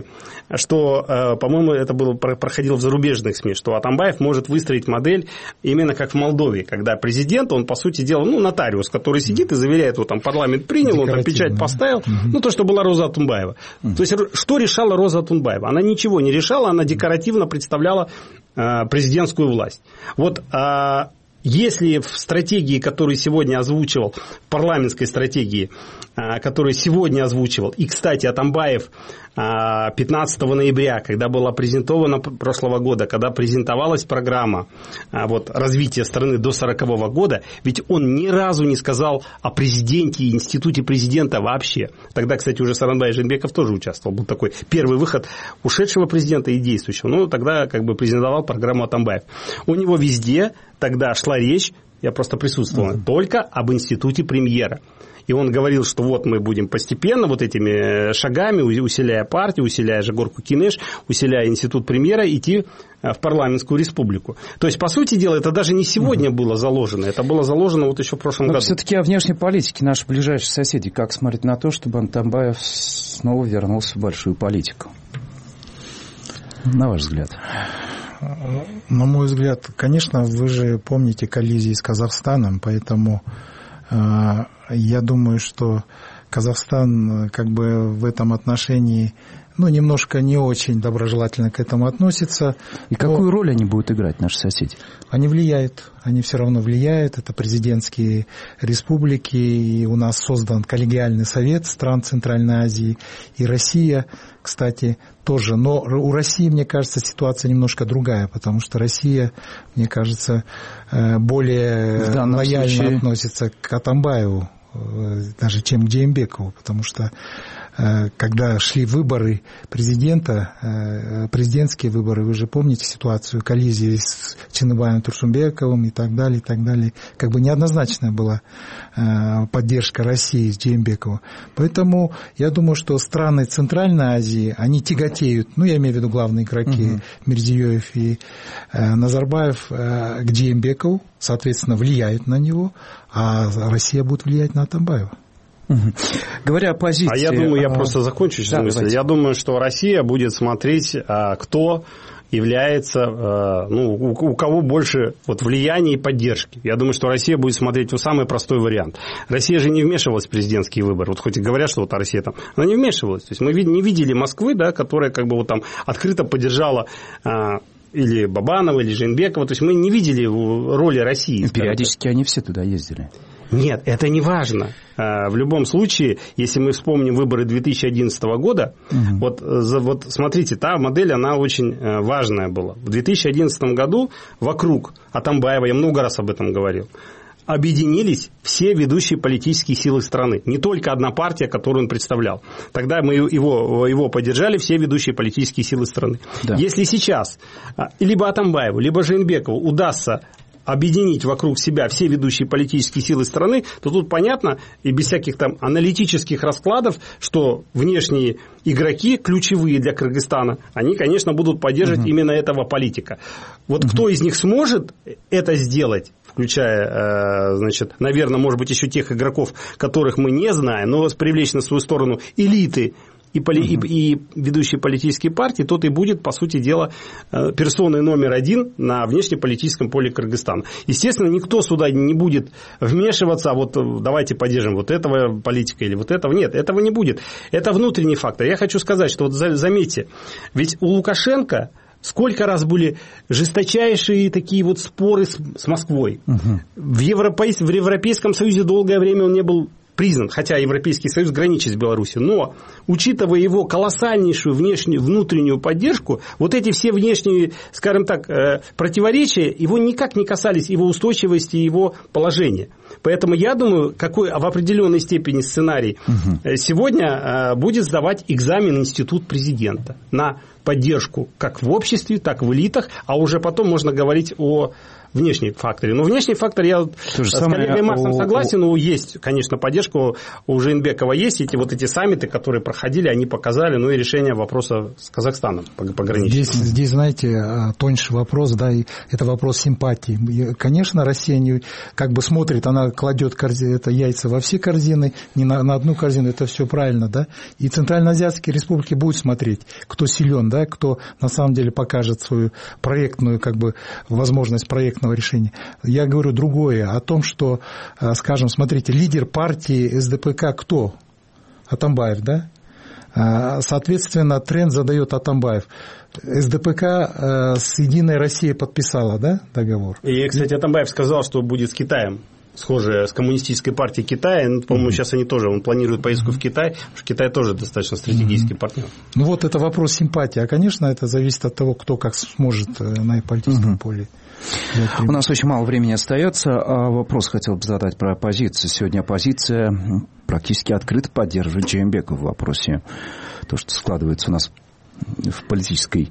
что, по-моему, это было, проходило в зарубежных СМИ, что Атамбаев может выстроить модель именно как в Молдове, когда президент, он, по сути дела, ну, нотариус, который сидит и заверяет, вот там парламент принял, он там печать поставил, угу. ну, то, что была Роза Атунбаева. Угу. То есть, что решала Роза Атунбаева? Она ничего не решала, она декоративно представляла э, президентскую власть. Вот... Э, Если в стратегии, которую сегодня озвучивал, в парламентской стратегии, которую сегодня озвучивал, и, кстати, Атамбаев пятнадцатого ноября, когда была презентована прошлого года, когда презентовалась программа вот, развития страны до сорокового года, ведь он ни разу не сказал о президенте и институте президента вообще. Тогда, кстати, уже Сооронбай Жээнбеков тоже участвовал. Был такой первый выход ушедшего президента и действующего. Ну, тогда как бы презентовал программу Атамбаев. У него везде тогда шла речь, я просто присутствовал, uh-huh. только об институте премьера. И он говорил, что вот мы будем постепенно вот этими шагами, усиляя партию, усиляя Жогорку Кинеш, усиляя институт премьера, идти в парламентскую республику. То есть, по сути дела, это даже не сегодня uh-huh. было заложено, это было заложено вот еще в прошлом Но году. Все-таки о внешней политике наши ближайшие соседи как смотрят на то, чтобы Атамбаев снова вернулся в большую политику? На ваш взгляд? На мой взгляд, конечно, вы же помните коллизии с Казахстаном, поэтому э, я думаю, что Казахстан как бы в этом отношении, ну, немножко не очень доброжелательно к этому относится. И какую роль они будут играть, наши соседи? Они влияют, они все равно влияют. Это президентские республики, и у нас создан коллегиальный совет стран Центральной Азии, и Россия, кстати, тоже. Но у России, мне кажется, ситуация немножко другая, потому что Россия, мне кажется, более лояльно случае... относится к Атамбаеву, даже чем к Джеймбекову, потому что когда шли выборы президента, президентские выборы, вы же помните ситуацию коллизии с Чыныбаем Турсунбековым и так далее, и так далее. Как бы неоднозначная была поддержка России с Джеймбековым. Поэтому я думаю, что страны Центральной Азии, они тяготеют, ну, я имею в виду главные игроки, угу. Мирзиёев и Назарбаев, к Джеймбекову, соответственно, влияют на него, а Россия будет влиять на Атамбаева. Угу. Говоря о позиции... А я думаю, я а... просто закончу сейчас да, мысль. Я думаю, что Россия будет смотреть, кто является, ну, у кого больше вот влияния и поддержки. Я думаю, что Россия будет смотреть в самый простой вариант. Россия же не вмешивалась в президентские выборы. Вот хоть и говорят, что вот Россия там, она не вмешивалась. То есть мы не видели Москвы, да, которая как бы вот там открыто поддержала или Бабанова, или Жээнбекова. То есть мы не видели роли России. Периодически они все туда ездили. Нет, это не важно. В любом случае, если мы вспомним выборы две тысячи одиннадцатого года, угу. вот, вот смотрите, та модель, она очень важная была. В две тысячи одиннадцатом году вокруг Атамбаева, я много раз об этом говорил, объединились все ведущие политические силы страны. Не только одна партия, которую он представлял. Тогда мы его, его поддержали все ведущие политические силы страны. Да. Если сейчас либо Атамбаеву, либо Жээнбекову удастся объединить вокруг себя все ведущие политические силы страны, то тут понятно, и без всяких там аналитических раскладов, что внешние игроки, ключевые для Кыргызстана, они, конечно, будут поддерживать угу. именно этого политика. Вот угу. кто из них сможет это сделать, включая, значит, наверное, может быть, еще тех игроков, которых мы не знаем, но привлечь на свою сторону элиты, И, поли, uh-huh. и, и ведущие политические партии, тот и будет, по сути дела, персоной номер один на внешнеполитическом поле Кыргызстана. Естественно, никто сюда не будет вмешиваться, а вот давайте поддержим вот этого политика или вот этого. Нет, этого не будет. Это внутренний фактор. Я хочу сказать, что вот заметьте, ведь у Лукашенко сколько раз были жесточайшие такие вот споры с, с Москвой. Uh-huh. В, Европейс, в Европейском Союзе долгое время он не был признан, хотя Европейский Союз граничит с Беларусью, но, учитывая его колоссальнейшую внешнюю, внутреннюю поддержку, вот эти все внешние, скажем так, противоречия, его никак не касались его устойчивости и его положения. Поэтому я думаю, какой в определенной степени сценарий угу. сегодня будет сдавать экзамен институт президента на поддержку как в обществе, так и в элитах, а уже потом можно говорить о внешний факторе. Но внешний фактор, я с коллегой Марсом согласен, но есть, конечно, поддержка у Жээнбекова есть. Эти вот эти саммиты, которые проходили, они показали, ну и решение вопроса с Казахстаном пограничным. Здесь, здесь, знаете, тоньше вопрос, да, и это вопрос симпатии. Конечно, Россия не, как бы смотрит, она кладет корзины, это яйца во все корзины, не на, на одну корзину, это все правильно, да. И Центральноазиатские республики будут смотреть, кто силен, да, кто на самом деле покажет свою проектную, как бы, возможность проектного решения. Я говорю другое, о том, что, скажем, смотрите, лидер партии эс дэ пэ ка кто? Атамбаев, да? Соответственно, тренд задает Атамбаев. эс дэ пэ ка с Единой Россией подписала, да, договор? И, кстати, Атамбаев сказал, что будет с Китаем. Схожая с коммунистической партией Китая. Ну, по-моему, mm-hmm. сейчас они тоже, он планирует поездку mm-hmm. в Китай, потому что Китай тоже достаточно стратегический mm-hmm. партнер. Ну, вот это вопрос симпатии. А, конечно, это зависит от того, кто как сможет на политическом mm-hmm. поле. У нас очень мало времени остается. А вопрос хотел бы задать про оппозицию. Сегодня оппозиция практически открыто поддерживает Жээнбекова в вопросе. То, что складывается у нас в политической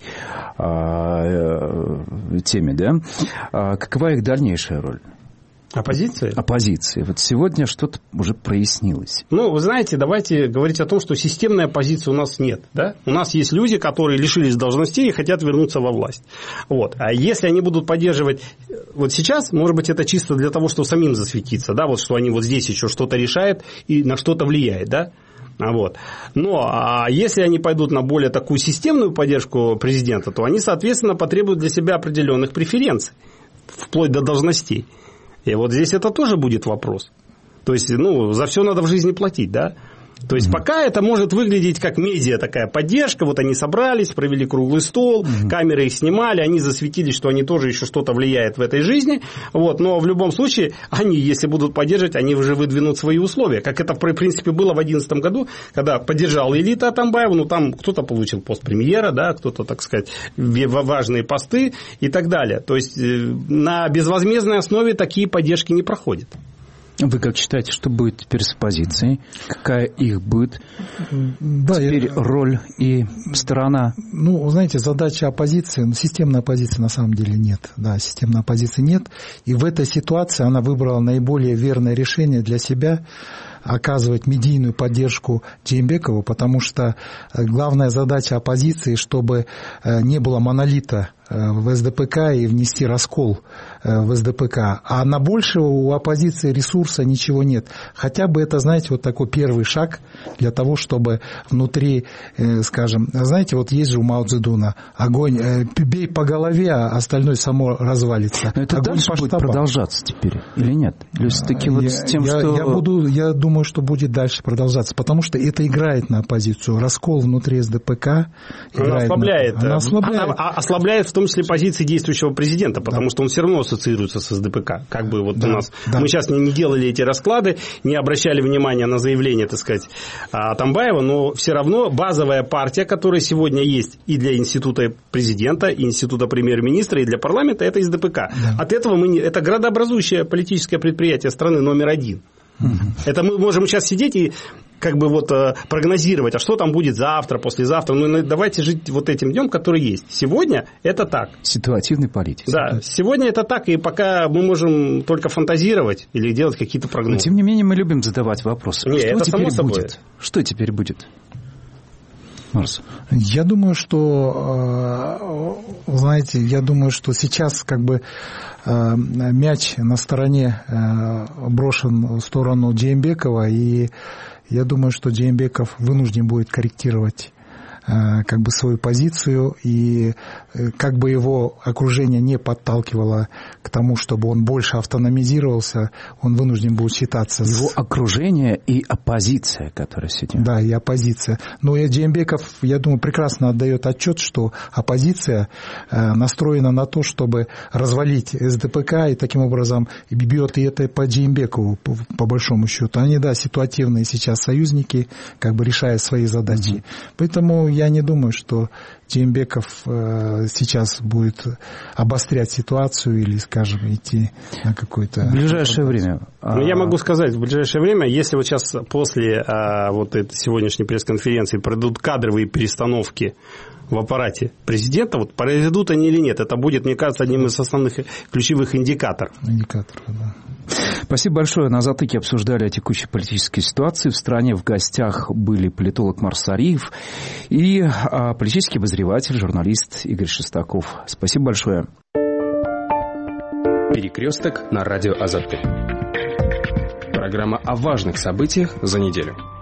а, э, теме, да? А какова их дальнейшая роль? Оппозиции? Оппозиции. Вот сегодня что-то уже прояснилось. Ну, вы знаете, давайте говорить о том, что системной оппозиции у нас нет. Да? У нас есть люди, которые лишились должностей и хотят вернуться во власть. Вот. А если они будут поддерживать вот сейчас, может быть, это чисто для того, чтобы самим засветиться, да, вот что они вот здесь еще что-то решают и на что-то влияют, да? Вот. Но а если они пойдут на более такую системную поддержку президента, то они, соответственно, потребуют для себя определенных преференций, вплоть до должностей. И вот здесь это тоже будет вопрос. То есть, ну, за все надо в жизни платить, да? То есть, mm-hmm. пока это может выглядеть как медиа такая поддержка, вот они собрались, провели круглый стол, mm-hmm. камеры их снимали, они засветились, что они тоже еще что-то влияют в этой жизни, вот, но в любом случае, они, если будут поддерживать, они уже выдвинут свои условия, как это, в принципе, было в две тысячи одиннадцатом году, когда поддержала элита Атамбаева, ну, там кто-то получил пост премьера, да, кто-то, так сказать, важные посты и так далее. То есть, на безвозмездной основе такие поддержки не проходят. Вы как считаете, что будет теперь с оппозицией? Какая их будет да, теперь я... роль и сторона? Ну, знаете, задача оппозиции, ну, системной оппозиции на самом деле нет. Да, системной оппозиции нет. И в этой ситуации она выбрала наиболее верное решение для себя – оказывать медийную поддержку Жээнбекову, потому что главная задача оппозиции, чтобы не было монолита в эс дэ пэ ка и внести раскол в эс дэ пэ ка. А на большего у оппозиции ресурса ничего нет. Хотя бы это, знаете, вот такой первый шаг для того, чтобы внутри, скажем, знаете, вот есть же у Мао Цзэдуна огонь, бей по голове, а остальное само развалится. Но это огонь дальше будет продолжаться теперь или нет? Или все-таки вот я, с тем, я, что... Я, буду, я думаю, что будет дальше продолжаться, потому что это играет на оппозицию. Раскол внутри эс дэ пэ ка Она ослабляет. На... Она ослабляет. Она ослабляет в том числе позиции действующего президента, потому да. что он все равно ассоциируется с эс дэ пэ ка. Как бы вот да, у нас... Да. Мы сейчас не делали эти расклады, не обращали внимания на заявление, так сказать, Атамбаева, но все равно базовая партия, которая сегодня есть и для института президента, и института премьер-министра, и для парламента, это эс дэ пэ ка. Да. От этого мы не... Это градообразующее политическое предприятие страны номер один. Угу. Это мы можем сейчас сидеть и как бы вот прогнозировать, а что там будет завтра, послезавтра. Ну, давайте жить вот этим днем, который есть. Сегодня это так. Ситуативный политик. Да, сегодня это так, и пока мы можем только фантазировать или делать какие-то прогнозы. Но, тем не менее, мы любим задавать вопросы. Не, что это теперь само будет? Собой. Что теперь будет? Марс. Я думаю, что, знаете, я думаю, что сейчас как бы мяч на стороне брошен в сторону Джеймбекова, и я думаю, что Джеймбеков вынужден будет корректировать как бы свою позицию, и как бы его окружение не подталкивало к тому, чтобы он больше автономизировался, он вынужден будет считаться. Его с... окружение и оппозиция, которая сидит. Да, и оппозиция. Но Джеймбеков, я думаю, прекрасно отдает отчет, что оппозиция настроена на то, чтобы развалить эс дэ пэ ка, и таким образом бьет и это по Джеймбекову, по, по большому счету. Они, да, ситуативные сейчас союзники, как бы решая свои задачи. Угу. Поэтому я не думаю, что Джеймбеков э, сейчас будет обострять ситуацию или, скажем, идти на какой-то... В ближайшее время. Ну, я могу сказать, в ближайшее время, если вот сейчас после а, вот этой сегодняшней пресс-конференции пройдут кадровые перестановки в аппарате президента, вот произойдут они или нет, это будет, мне кажется, одним из основных ключевых индикаторов. Индикаторов, да. Спасибо большое. На «Затыке» обсуждали о текущей политической ситуации в стране. В гостях были политолог Марс Сариев и политический обозреватель, журналист Игорь Шестаков. Спасибо большое. Перекресток на радио Азатык. Программа о важных событиях за неделю.